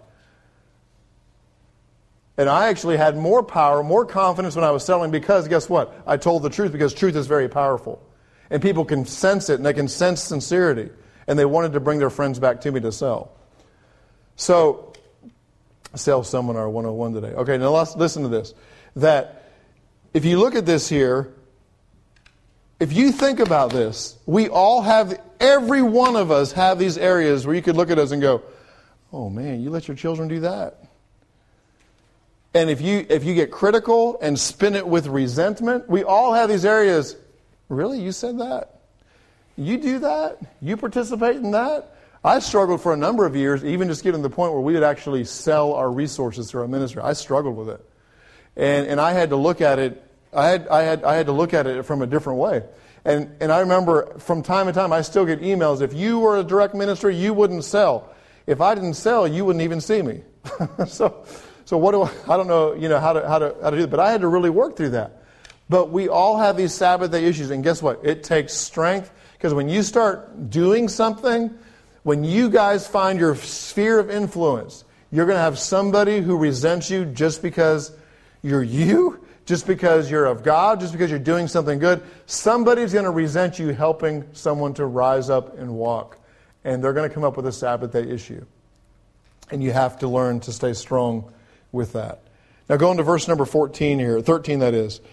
And I actually had more power, more confidence when I was selling, because guess what? I told the truth, because truth is very powerful. And people can sense it, and they can sense sincerity. And they wanted to bring their friends back to me to sell. So, Sales Seminar 101 today. Okay, now let's listen to this. That if you look at this here, if you think about this, we all have, every one of us have these areas where you could look at us and go, oh man, you let your children do that? And if you get critical and spin it with resentment, we all have these areas. Really? You said that? You do that? You participate in that? I struggled for a number of years, even just getting to the point where we would actually sell our resources through our ministry. I struggled with it. And I had to look at it. I had to look at it from a different way. And I remember from time to time, I still get emails. If you were a direct ministry, you wouldn't sell. If I didn't sell, you wouldn't even see me. So what do I don't know, how to do it. But I had to really work through that. But we all have these Sabbath day issues. And guess what? It takes strength. Because when you start doing something, when you guys find your sphere of influence, you're going to have somebody who resents you just because you're you, just because you're of God, just because you're doing something good. Somebody's going to resent you helping someone to rise up and walk. And they're going to come up with a Sabbath day issue. And you have to learn to stay strong with that. Now going to verse number 14 here, 13 that is.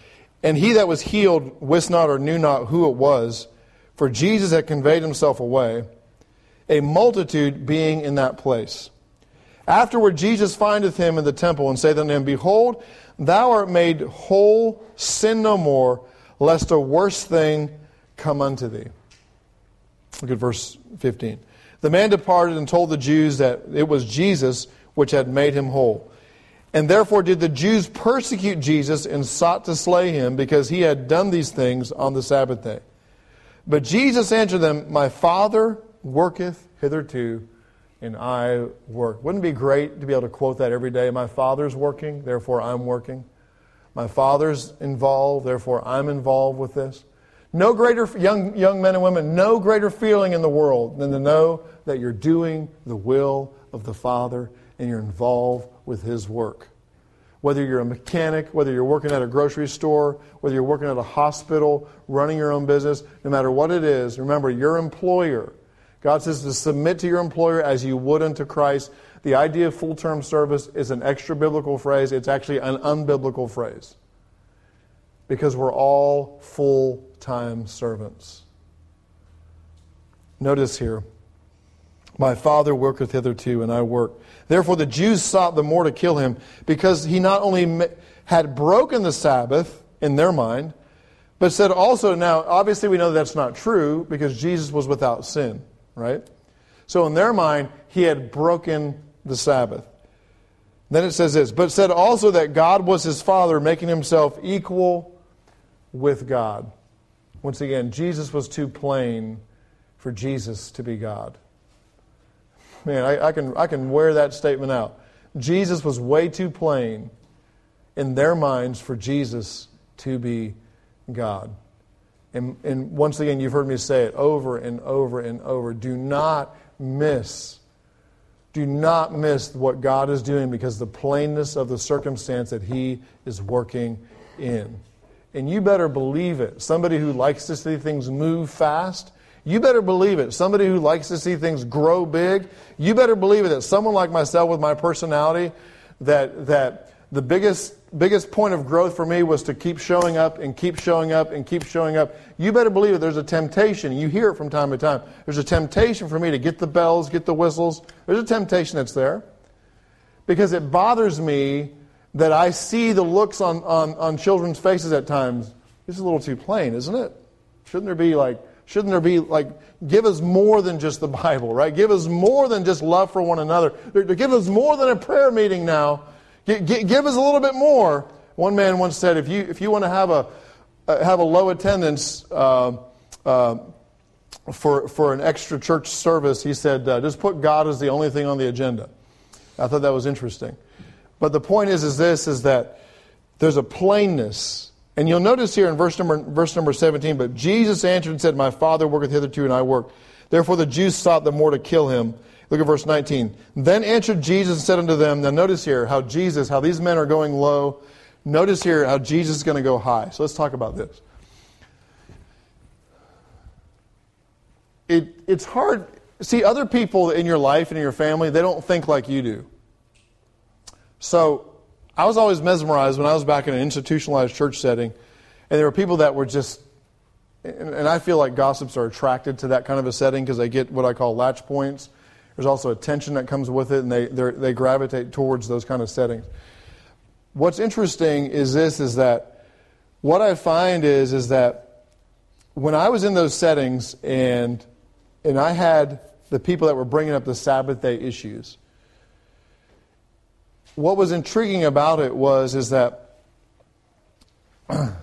And he that was healed wist not or knew not who it was, for Jesus had conveyed himself away, a multitude being in that place. Afterward Jesus findeth him in the temple, and saith unto him, Behold, thou art made whole, sin no more, lest a worse thing come unto thee. Look at verse 15. The man departed and told the Jews that it was Jesus which had made him whole. And therefore did the Jews persecute Jesus and sought to slay him, because he had done these things on the Sabbath day. But Jesus answered them, My Father worketh hitherto, and I work. Wouldn't it be great to be able to quote that every day? My Father's working, therefore I'm working. My Father's involved, therefore I'm involved with this. No greater, young men and women, no greater feeling in the world than to know that you're doing the will of the Father and you're involved with His work. Whether you're a mechanic, whether you're working at a grocery store, whether you're working at a hospital, running your own business, no matter what it is, remember, your employer, God says to submit to your employer as you would unto Christ. The idea of full-term service is an extra-biblical phrase. It's actually an unbiblical phrase. Because we're all full-time servants. Notice here, my Father worketh hitherto, and I work. Therefore the Jews sought the more to kill him, because he not only had broken the Sabbath in their mind, but said also, now obviously we know that's not true, because Jesus was without sin, right? So in their mind, he had broken the Sabbath. Then it says this, but said also that God was his Father, making himself equal with God. Once again, Jesus was too plain for Jesus to be God. Man, I can wear that statement out. Jesus was way too plain in their minds for Jesus to be God. And once again, you've heard me say it over and over and over. Do not miss what God is doing, because the plainness of the circumstance that He is working in. And you better believe it. Somebody who likes to see things move fast, you better believe it. Somebody who likes to see things grow big, you better believe it. That someone like myself with my personality, that the biggest point of growth for me was to keep showing up and keep showing up and keep showing up. You better believe it. There's a temptation. You hear it from time to time. There's a temptation for me to get the bells, get the whistles. There's a temptation that's there. Because it bothers me that I see the looks on children's faces at times. This is a little too plain, isn't it? Shouldn't there be give us more than just the Bible, right? Give us more than just love for one another. Give us more than a prayer meeting now. Give us a little bit more. One man once said, if you want to have a low attendance for an extra church service, he said, just put God as the only thing on the agenda. I thought that was interesting. But the point is that there's a plainness. And you'll notice here in verse number 17, but Jesus answered and said, My Father worketh hitherto, and I work. Therefore the Jews sought the more to kill him. Look at verse 19. Then answered Jesus and said unto them, now notice here how these men are going low. Notice here how Jesus is going to go high. So let's talk about this. It's hard. See, other people in your life and in your family, they don't think like you do. So I was always mesmerized when I was back in an institutionalized church setting, and there were people that were just, and I feel like gossips are attracted to that kind of a setting because they get what I call latch points. There's also a tension that comes with it, and they gravitate towards those kind of settings. What's interesting is that what I find is that when I was in those settings and I had the people that were bringing up the Sabbath day issues, what was intriguing about it is that I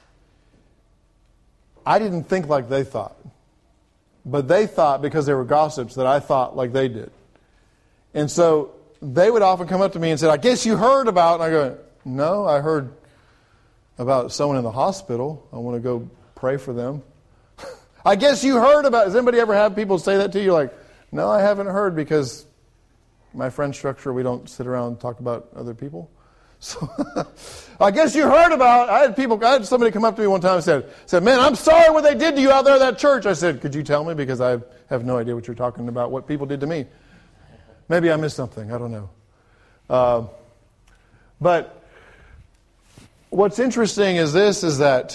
didn't think like they thought. But they thought, because they were gossips, that I thought like they did. And so they would often come up to me and say, I guess you heard about, and I go, no, I heard about someone in the hospital. I want to go pray for them. I guess you heard about, does anybody ever have people say that to you? You're like, no, I haven't heard, because my friend structure, we don't sit around and talk about other people. So I guess you heard about, I had somebody come up to me one time and said, man, I'm sorry what they did to you out there at that church. I said, could you tell me? Because I have no idea what you're talking about, what people did to me. Maybe I missed something. I don't know. But what's interesting is that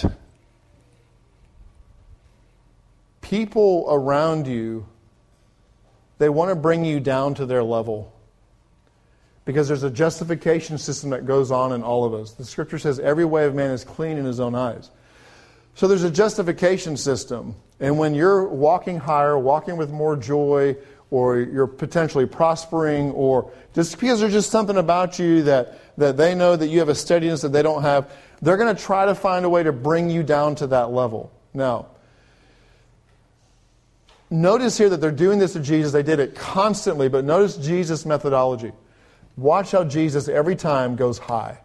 people around you, they want to bring you down to their level. Because there's a justification system that goes on in all of us. The Scripture says every way of man is clean in his own eyes. So there's a justification system. And when you're walking higher, walking with more joy, or you're potentially prospering, or just because there's just something about you that they know that you have a steadiness that they don't have, they're going to try to find a way to bring you down to that level. Now, notice here that they're doing this to Jesus. They did it constantly, but notice Jesus' methodology. Watch how Jesus every time goes high.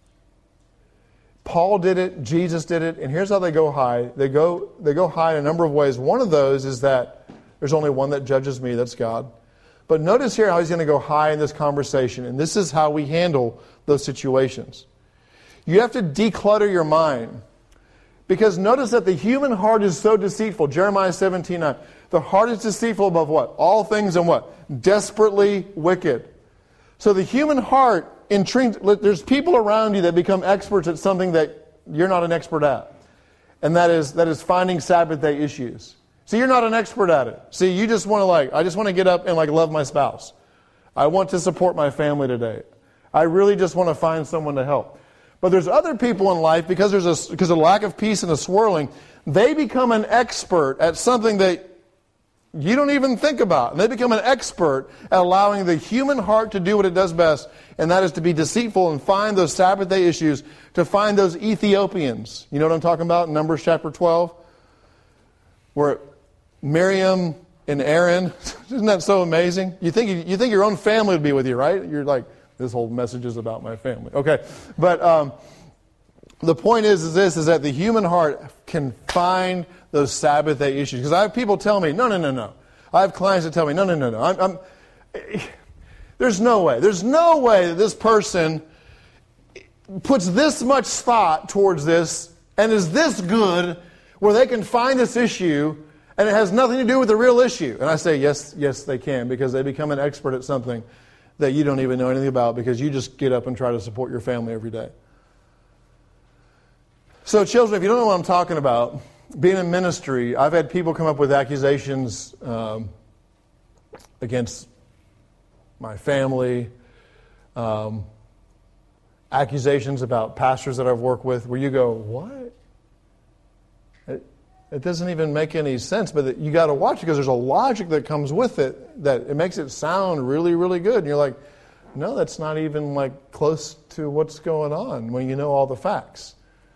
Paul did it, Jesus did it, and here's how they go high. They go high in a number of ways. One of those is that there's only one that judges me, that's God. But notice here how he's going to go high in this conversation, and this is how we handle those situations. You have to declutter your mind. Because notice that the human heart is so deceitful. Jeremiah 17:9. The heart is deceitful above what? All things and what? Desperately wicked. So the human heart, there's people around you that become experts at something that you're not an expert at. And that is finding Sabbath day issues. See, you're not an expert at it. See, you just want to I just want to get up and love my spouse. I want to support my family today. I really just want to find someone to help. But there's other people in life, because of lack of peace and a swirling, they become an expert at something that you don't even think about. And they become an expert at allowing the human heart to do what it does best, and that is to be deceitful and find those Sabbath day issues, to find those Ethiopians. You know what I'm talking about in Numbers chapter 12? Where Miriam and Aaron, isn't that so amazing? You think your own family would be with you, right? You're like, this whole message is about my family. Okay, but the point is that the human heart can find those Sabbath day issues. Because I have people tell me, no. I have clients that tell me, no. There's no way that this person puts this much thought towards this and is this good where they can find this issue and it has nothing to do with the real issue. And I say, yes, they can, because they become an expert at something that you don't even know anything about, because you just get up and try to support your family every day. So children, if you don't know what I'm talking about, being in ministry, I've had people come up with accusations against my family, accusations about pastors that I've worked with, where you go, what? It doesn't even make any sense, but you got to watch it, because there's a logic that comes with it that it makes it sound really, really good. And you're like, no, that's not even close to what's going on when you know all the facts.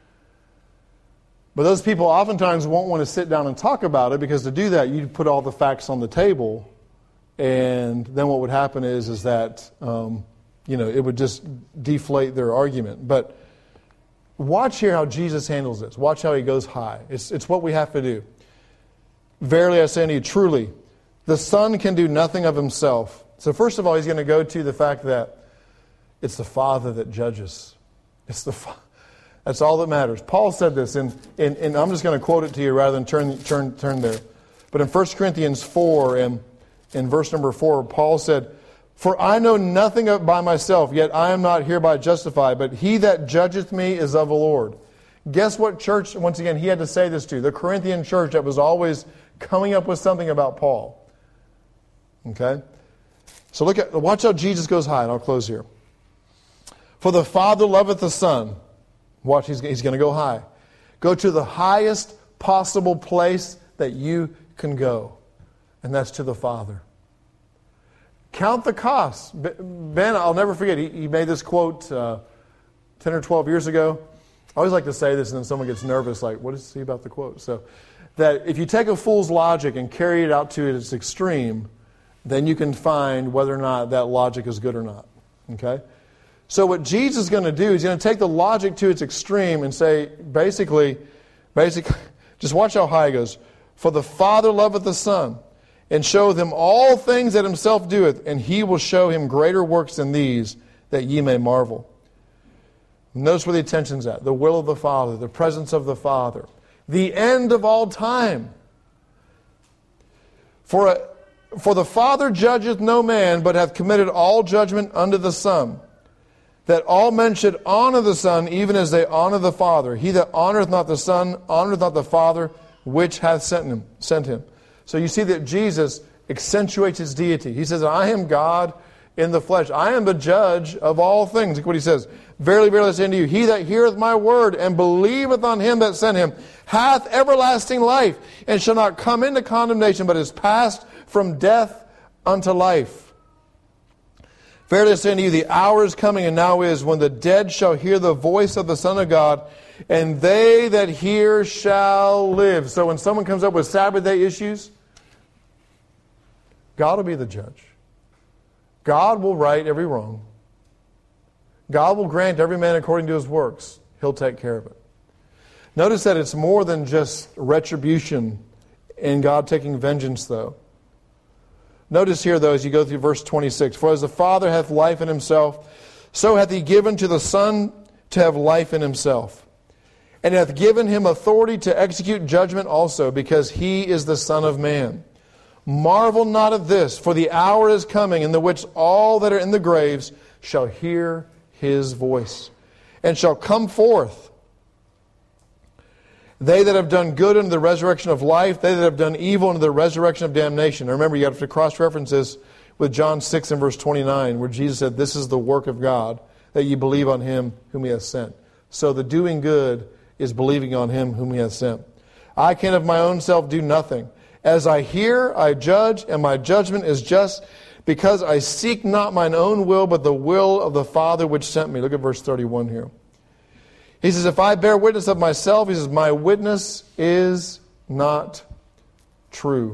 But those people oftentimes won't want to sit down and talk about it, because to do that, you put all the facts on the table, and then what would happen is that it would just deflate their argument. But watch here how Jesus handles this. Watch how he goes high. It's what we have to do. Verily I say unto you, truly, the Son can do nothing of himself. So first of all, he's going to go to the fact that it's the Father that judges. That's all that matters. Paul said this, and I'm just going to quote it to you rather than turn there. But in 1 Corinthians 4, and in verse number 4, Paul said, for I know nothing by myself, yet I am not hereby justified, but he that judgeth me is of the Lord. Guess what church, once again, he had to say this to? The Corinthian church that was always coming up with something about Paul. Okay? So watch how Jesus goes high, and I'll close here. For the Father loveth the Son. Watch, he's going to go high. Go to the highest possible place that you can go, and that's to the Father. Count the cost. Ben, I'll never forget, he made this quote 10 or 12 years ago. I always like to say this, and then someone gets nervous, like, what is he about the quote? So, that if you take a fool's logic and carry it out to its extreme, then you can find whether or not that logic is good or not. Okay? So what Jesus is going to do is he's going to take the logic to its extreme and say, basically, just watch how high it goes. For the Father loveth the Son, and showeth him all things that himself doeth, and he will show him greater works than these, that ye may marvel. Notice where the attention's at. The will of the Father, the presence of the Father, the end of all time. For the Father judgeth no man, but hath committed all judgment unto the Son, that all men should honor the Son, even as they honor the Father. He that honoreth not the Son, honoreth not the Father, which hath sent him. So you see that Jesus accentuates his deity. He says, I am God in the flesh. I am the judge of all things. Look what he says. Verily, verily, I say unto you, he that heareth my word and believeth on him that sent him hath everlasting life, and shall not come into condemnation, but is passed from death unto life. Verily I say unto you, the hour is coming, and now is, when the dead shall hear the voice of the Son of God, and they that hear shall live. So when someone comes up with Sabbath day issues, God will be the judge. God will right every wrong. God will grant every man according to his works. He'll take care of it. Notice that it's more than just retribution and God taking vengeance, though. Notice here, though, as you go through verse 26, for as the Father hath life in himself, so hath he given to the Son to have life in himself. And hath given him authority to execute judgment also, because he is the Son of Man. Marvel not at this, for the hour is coming in the which all that are in the graves shall hear his voice, and shall come forth. They that have done good unto the resurrection of life, they that have done evil unto the resurrection of damnation. Now remember, you have to cross-reference this with John 6 and verse 29, where Jesus said, this is the work of God, that ye believe on him whom he hath sent. So the doing good is believing on him whom he hath sent. I can of my own self do nothing. As I hear, I judge, and my judgment is just, because I seek not mine own will, but the will of the Father which sent me. Look at verse 31 here. He says, if I bear witness of myself, he says, my witness is not true.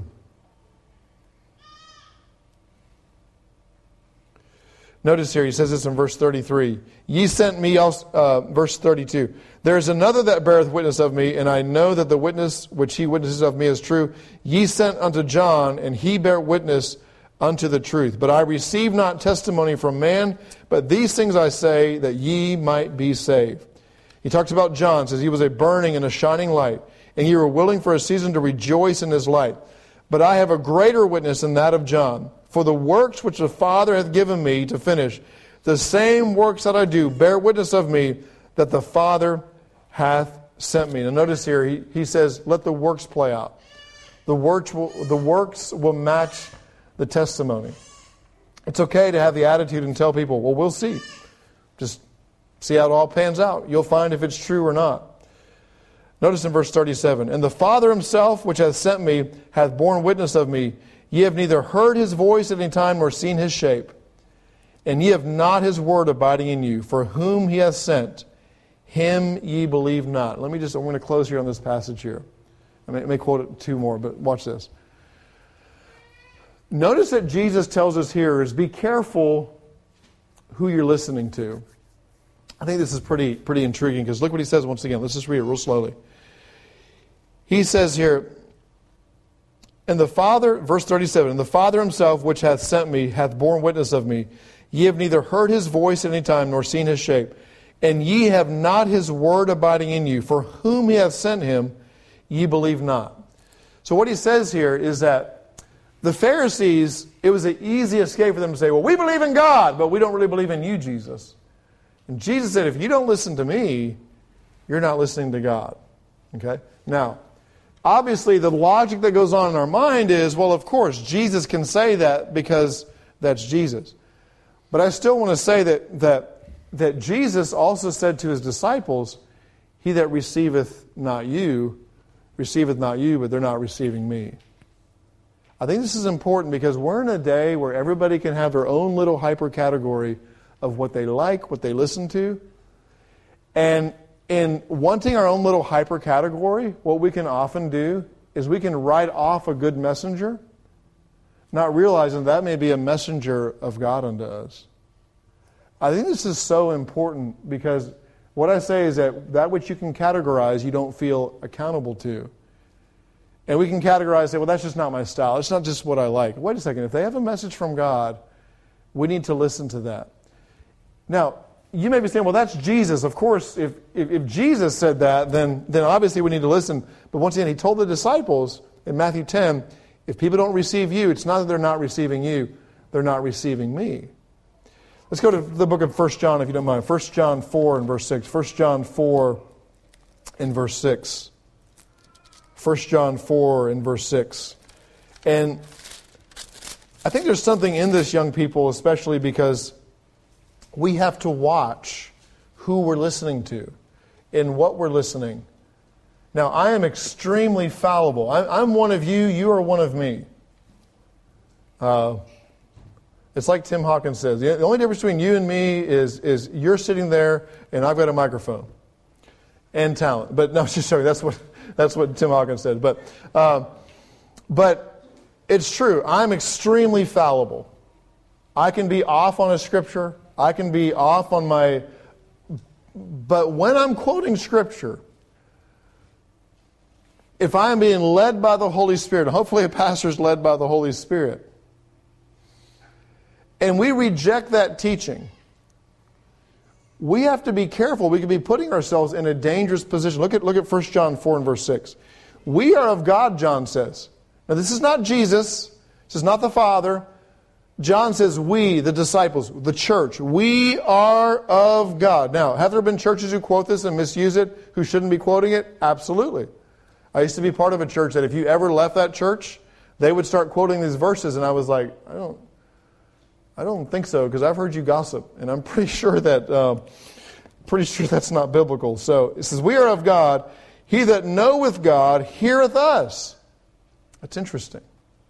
Notice here, he says this in verse 33. Ye sent me also, verse 32. There is another that beareth witness of me, and I know that the witness which he witnesses of me is true. Ye sent unto John, and he bare witness unto the truth. But I receive not testimony from man, but these things I say, that ye might be saved. He talks about John, says he was a burning and a shining light, and ye were willing for a season to rejoice in his light. But I have a greater witness than that of John. For the works which the Father hath given me to finish, the same works that I do, bear witness of me, that the Father hath sent me. Now notice here, he says, let the works play out. The works will match the testimony. It's okay to have the attitude and tell people, well, we'll see. Just see how it all pans out. You'll find if it's true or not. Notice in verse 37, and the Father himself, which hath sent me, hath borne witness of me. Ye have neither heard his voice at any time, nor seen his shape. And ye have not his word abiding in you. For whom he hath sent, him ye believe not. I'm going to close here on this passage here. I may quote it two more, but watch this. Notice that Jesus tells us here is be careful who you're listening to. I think this is pretty intriguing, because look what he says once again. Let's just read it real slowly. He says here, and the Father, verse 37, and the Father himself, which hath sent me, hath borne witness of me. Ye have neither heard his voice at any time, nor seen his shape. And ye have not his word abiding in you. For whom he hath sent him, ye believe not. So what he says here is that the Pharisees, it was an easy escape for them to say, well, we believe in God, but we don't really believe in you, Jesus. And Jesus said, if you don't listen to me, you're not listening to God. Okay? Now, obviously, the logic that goes on in our mind is, well, of course, Jesus can say that because that's Jesus. But I still want to say that Jesus also said to his disciples, he that receiveth not you, but they're not receiving me. I think this is important because we're in a day where everybody can have their own little hyper category of what they like, what they listen to. And in wanting our own little hyper category, what we can often do is we can write off a good messenger, not realizing that may be a messenger of God unto us. I think this is so important because what I say is that which you can categorize, you don't feel accountable to. And we can categorize and say, well, that's just not my style. It's not just what I like. Wait a second. If they have a message from God, we need to listen to that. Now, you may be saying, well, that's Jesus. Of course, if Jesus said that, then obviously we need to listen. But once again, he told the disciples in Matthew 10, if people don't receive you, it's not that they're not receiving you, they're not receiving me. Let's go to the book of 1 John, if you don't mind. 1 John 4 and verse 6. 1 John 4 and verse 6. 1 John 4 and verse 6. And I think there's something in this, young people, especially because we have to watch who we're listening to and what we're listening. Now, I am extremely fallible. I'm one of you. You are one of me. It's like Tim Hawkins says. The only difference between you and me is you're sitting there and I've got a microphone and talent. But no, just sorry. That's what Tim Hawkins said. But it's true. I'm extremely fallible. I can be off on a scripture. I can be off on my... But when I'm quoting scripture, if I am being led by the Holy Spirit, hopefully a pastor is led by the Holy Spirit, and we reject that teaching, we have to be careful. We could be putting ourselves in a dangerous position. Look at 1 John 4 and verse 6. We are of God, John says. Now this is not Jesus. This is not the Father. John says we, the disciples, the church, we are of God. Now, have there been churches who quote this and misuse it, who shouldn't be quoting it? Absolutely. I used to be part of a church that if you ever left that church, they would start quoting these verses, and I was like, I don't think so, because I've heard you gossip, and I'm pretty sure that's not biblical. So it says, we are of God. He that knoweth God heareth us. That's interesting.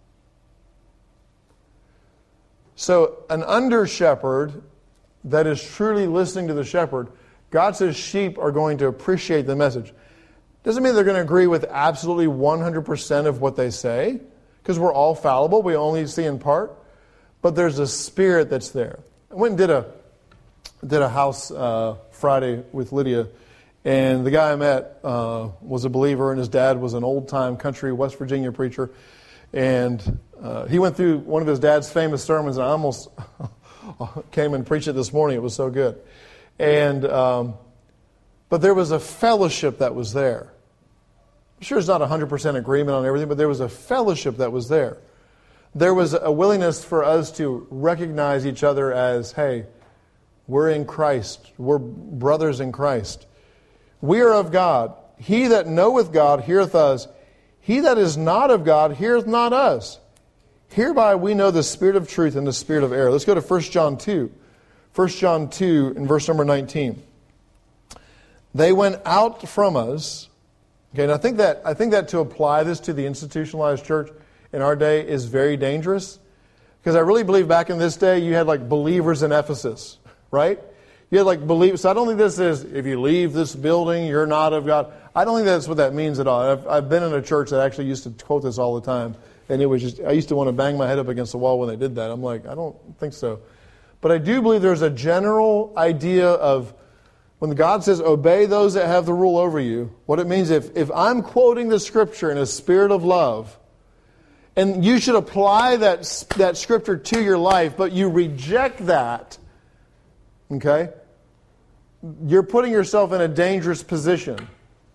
So an under-shepherd that is truly listening to the shepherd, God says sheep are going to appreciate the message. Doesn't mean they're going to agree with absolutely 100% of what they say, because we're all fallible. We only see in part. But there's a spirit that's there. I went and did a house Friday with Lydia, and the guy I met was a believer, and his dad was an old-time country West Virginia preacher. And he went through one of his dad's famous sermons, and I almost came and preached it this morning. It was so good. And but there was a fellowship that was there. I'm sure it's not 100% agreement on everything, but there was a fellowship that was there. There was a willingness for us to recognize each other as, hey, we're in Christ. We're brothers in Christ. We are of God. He that knoweth God heareth us. He that is not of God heareth not us. Hereby we know the spirit of truth and the spirit of error. Let's go to 1 John 2. 1 John 2 in verse number 19. They went out from us. Okay, and I think that to apply this to the institutionalized church in our day is very dangerous, because I really believe back in this day you had like believers in Ephesus, right? You had like believers. So I don't think this is, if you leave this building, you're not of God. I don't think that's what that means at all. I've been in a church that actually used to quote this all the time, and it was just, I used to want to bang my head up against the wall when they did that. I'm like, I don't think so. But I do believe there's a general idea of when God says, obey those that have the rule over you, what it means if I'm quoting the scripture in a spirit of love, and you should apply that scripture to your life, but you reject that, okay? You're putting yourself in a dangerous position.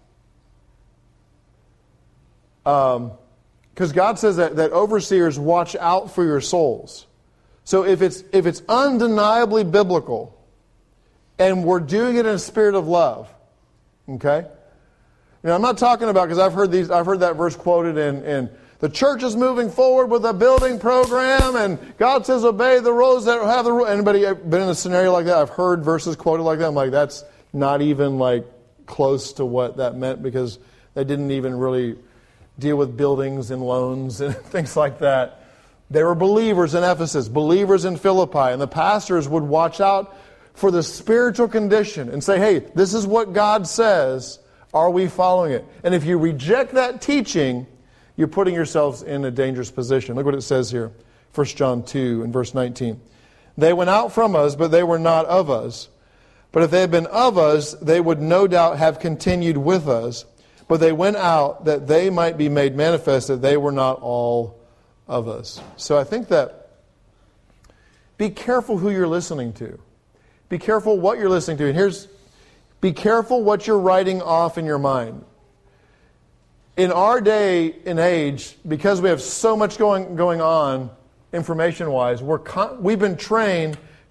Because God says that overseers watch out for your souls. So if it's undeniably biblical, and we're doing it in a spirit of love, okay? You know, I'm not talking about, because I've heard that verse quoted in the church is moving forward with a building program, and God says obey the rules that have the rule. Anybody been in a scenario like that? I've heard verses quoted like that. I'm like, that's not even like close to what that meant, because they didn't even really deal with buildings and loans and things like that. They were believers in Ephesus, believers in Philippi, and the pastors would watch out for the spiritual condition and say, hey, this is what God says. Are we following it? And if you reject that teaching, you're putting yourselves in a dangerous position. Look what it says here. 1 John 2 and verse 19. They went out from us, but they were not of us. But if they had been of us, they would no doubt have continued with us. But they went out that they might be made manifest that they were not all of us. So I think that be careful who you're listening to. Be careful what you're listening to. And be careful what you're writing off in your mind. In our day and age, because we have so much going on information-wise, we've been trained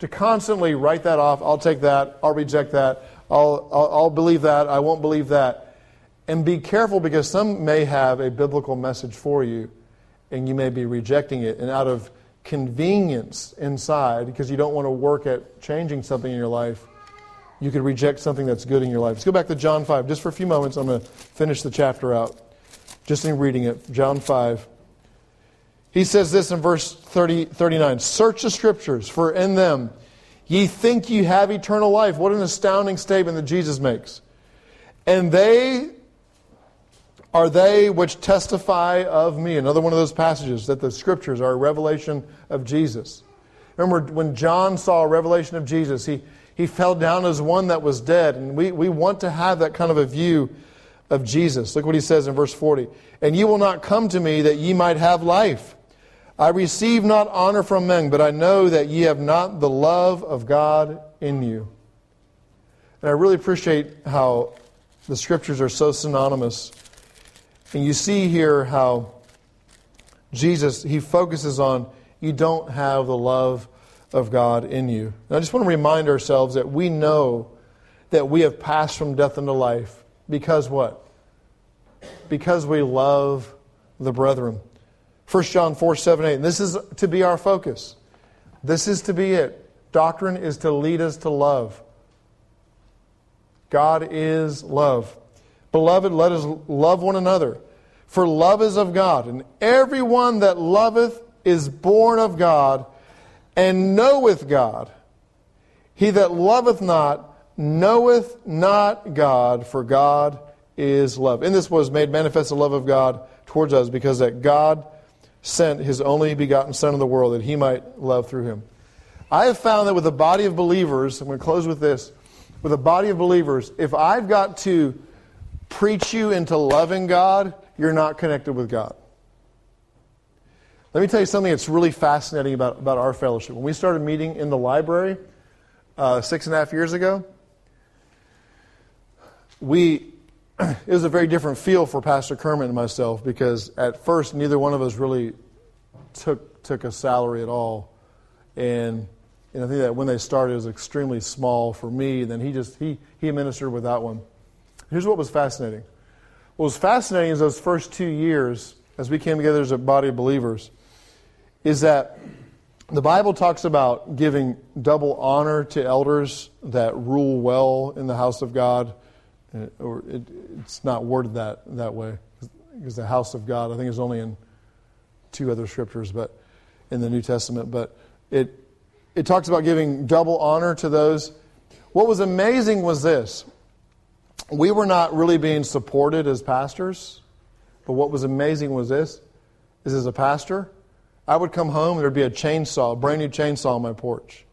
to constantly write that off. I'll take that. I'll reject that. I'll believe that. I won't believe that. And be careful, because some may have a biblical message for you, and you may be rejecting it. And out of convenience inside, because you don't want to work at changing something in your life, you could reject something that's good in your life. Let's go back to John 5 just for a few moments. I'm going to finish the chapter out just in reading it. John 5. He says this in verse 39. Search the Scriptures, for in them ye think ye have eternal life. What an astounding statement that Jesus makes. And they are they which testify of me. Another one of those passages that the Scriptures are a revelation of Jesus. Remember when John saw a revelation of Jesus, he fell down as one that was dead. And we want to have that kind of a view of Jesus. Look what he says in verse 40. And ye will not come to me that ye might have life. I receive not honor from men, but I know that ye have not the love of God in you. And I really appreciate how the Scriptures are so synonymous. And you see here how Jesus, he focuses on, you don't have the love of God in you. And I just want to remind ourselves that we know that we have passed from death into life. Because what? Because we love the brethren. 1 John 4, 7, 8. And this is to be our focus. This is to be it. Doctrine is to lead us to love. God is love. Beloved, let us love one another. For love is of God. And everyone that loveth is born of God, and knoweth God. He that loveth not, knoweth not God, for God is love. In this was made manifest the love of God towards us, because that God sent His only begotten Son in the world, that He might love through Him. I have found that with a body of believers, I'm going to close with this, with a body of believers, if I've got to preach you into loving God, you're not connected with God. Let me tell you something that's really fascinating about our fellowship. When we started meeting in the library 6.5 years ago, it was a very different feel for Pastor Kermit and myself, because at first neither one of us really took a salary at all. And I think that when they started, it was extremely small for me. And then he ministered with that one. Here's what was fascinating. What was fascinating is those first 2 years, as we came together as a body of believers, is that the Bible talks about giving double honor to elders that rule well in the house of God. It's not worded that way, because the house of God, I think, is only in 2 other scriptures, but in the New Testament. But it talks about giving double honor to those. What was amazing was this. We were not really being supported as pastors, but what was amazing was this, is as a pastor, I would come home and there'd be a chainsaw, a brand new chainsaw on my porch.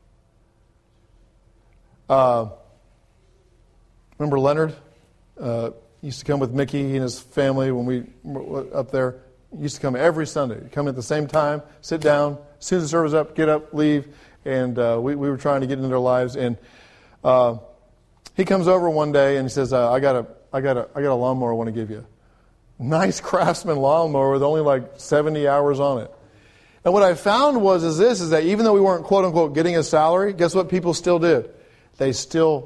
Remember Leonard? He used to come with Mickey and his family when we were up there. He used to come every Sunday. He'd come at the same time, sit down, as soon as the service was up, get up, leave. And we were trying to get into their lives. And he comes over one day and he says, I got a lawnmower I want to give you. Nice Craftsman lawnmower with only like 70 hours on it. And what I found is that even though we weren't, quote unquote, getting a salary, guess what people still did? There's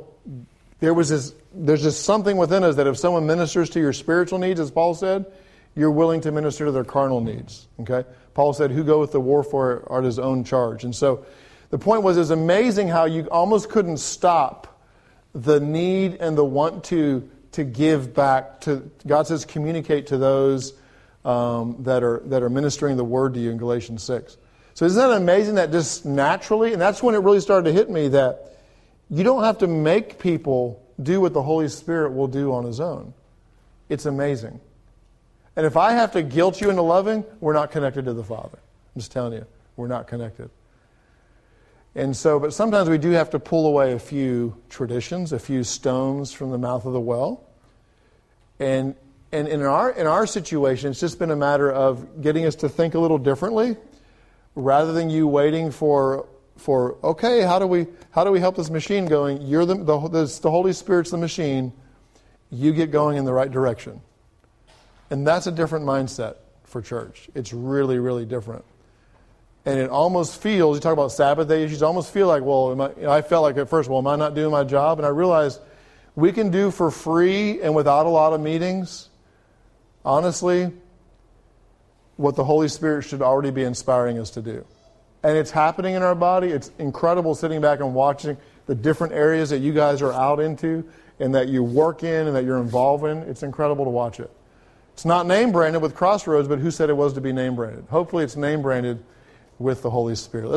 just something within us that if someone ministers to your spiritual needs, as Paul said, you're willing to minister to their carnal needs. Okay? Paul said, who goeth to war for art his own charge. And so the point was, it's amazing how you almost couldn't stop the need and the want to give back to, God says, communicate to those that are ministering the word to you in Galatians 6. So isn't that amazing that just naturally, and that's when it really started to hit me, that you don't have to make people do what the Holy Spirit will do on His own. It's amazing. And if I have to guilt you into loving, we're not connected to the Father. I'm just telling you, we're not connected. And so, but sometimes we do have to pull away a few traditions, a few stones from the mouth of the well. And in our situation, it's just been a matter of getting us to think a little differently, rather than you waiting for okay, how do we help this machine going? You're the Holy Spirit's the machine. You get going in the right direction, and that's a different mindset for church. It's really, really different. And it almost feels, you talk about Sabbath day issues, you almost feel like, well, I felt like at first, well, am I not doing my job? And I realized we can do for free and without a lot of meetings, honestly, what the Holy Spirit should already be inspiring us to do. And it's happening in our body. It's incredible sitting back and watching the different areas that you guys are out into and that you work in and that you're involved in. It's incredible to watch it. It's not name branded with Crossroads, but who said it was to be name branded? Hopefully it's name branded with the Holy Spirit.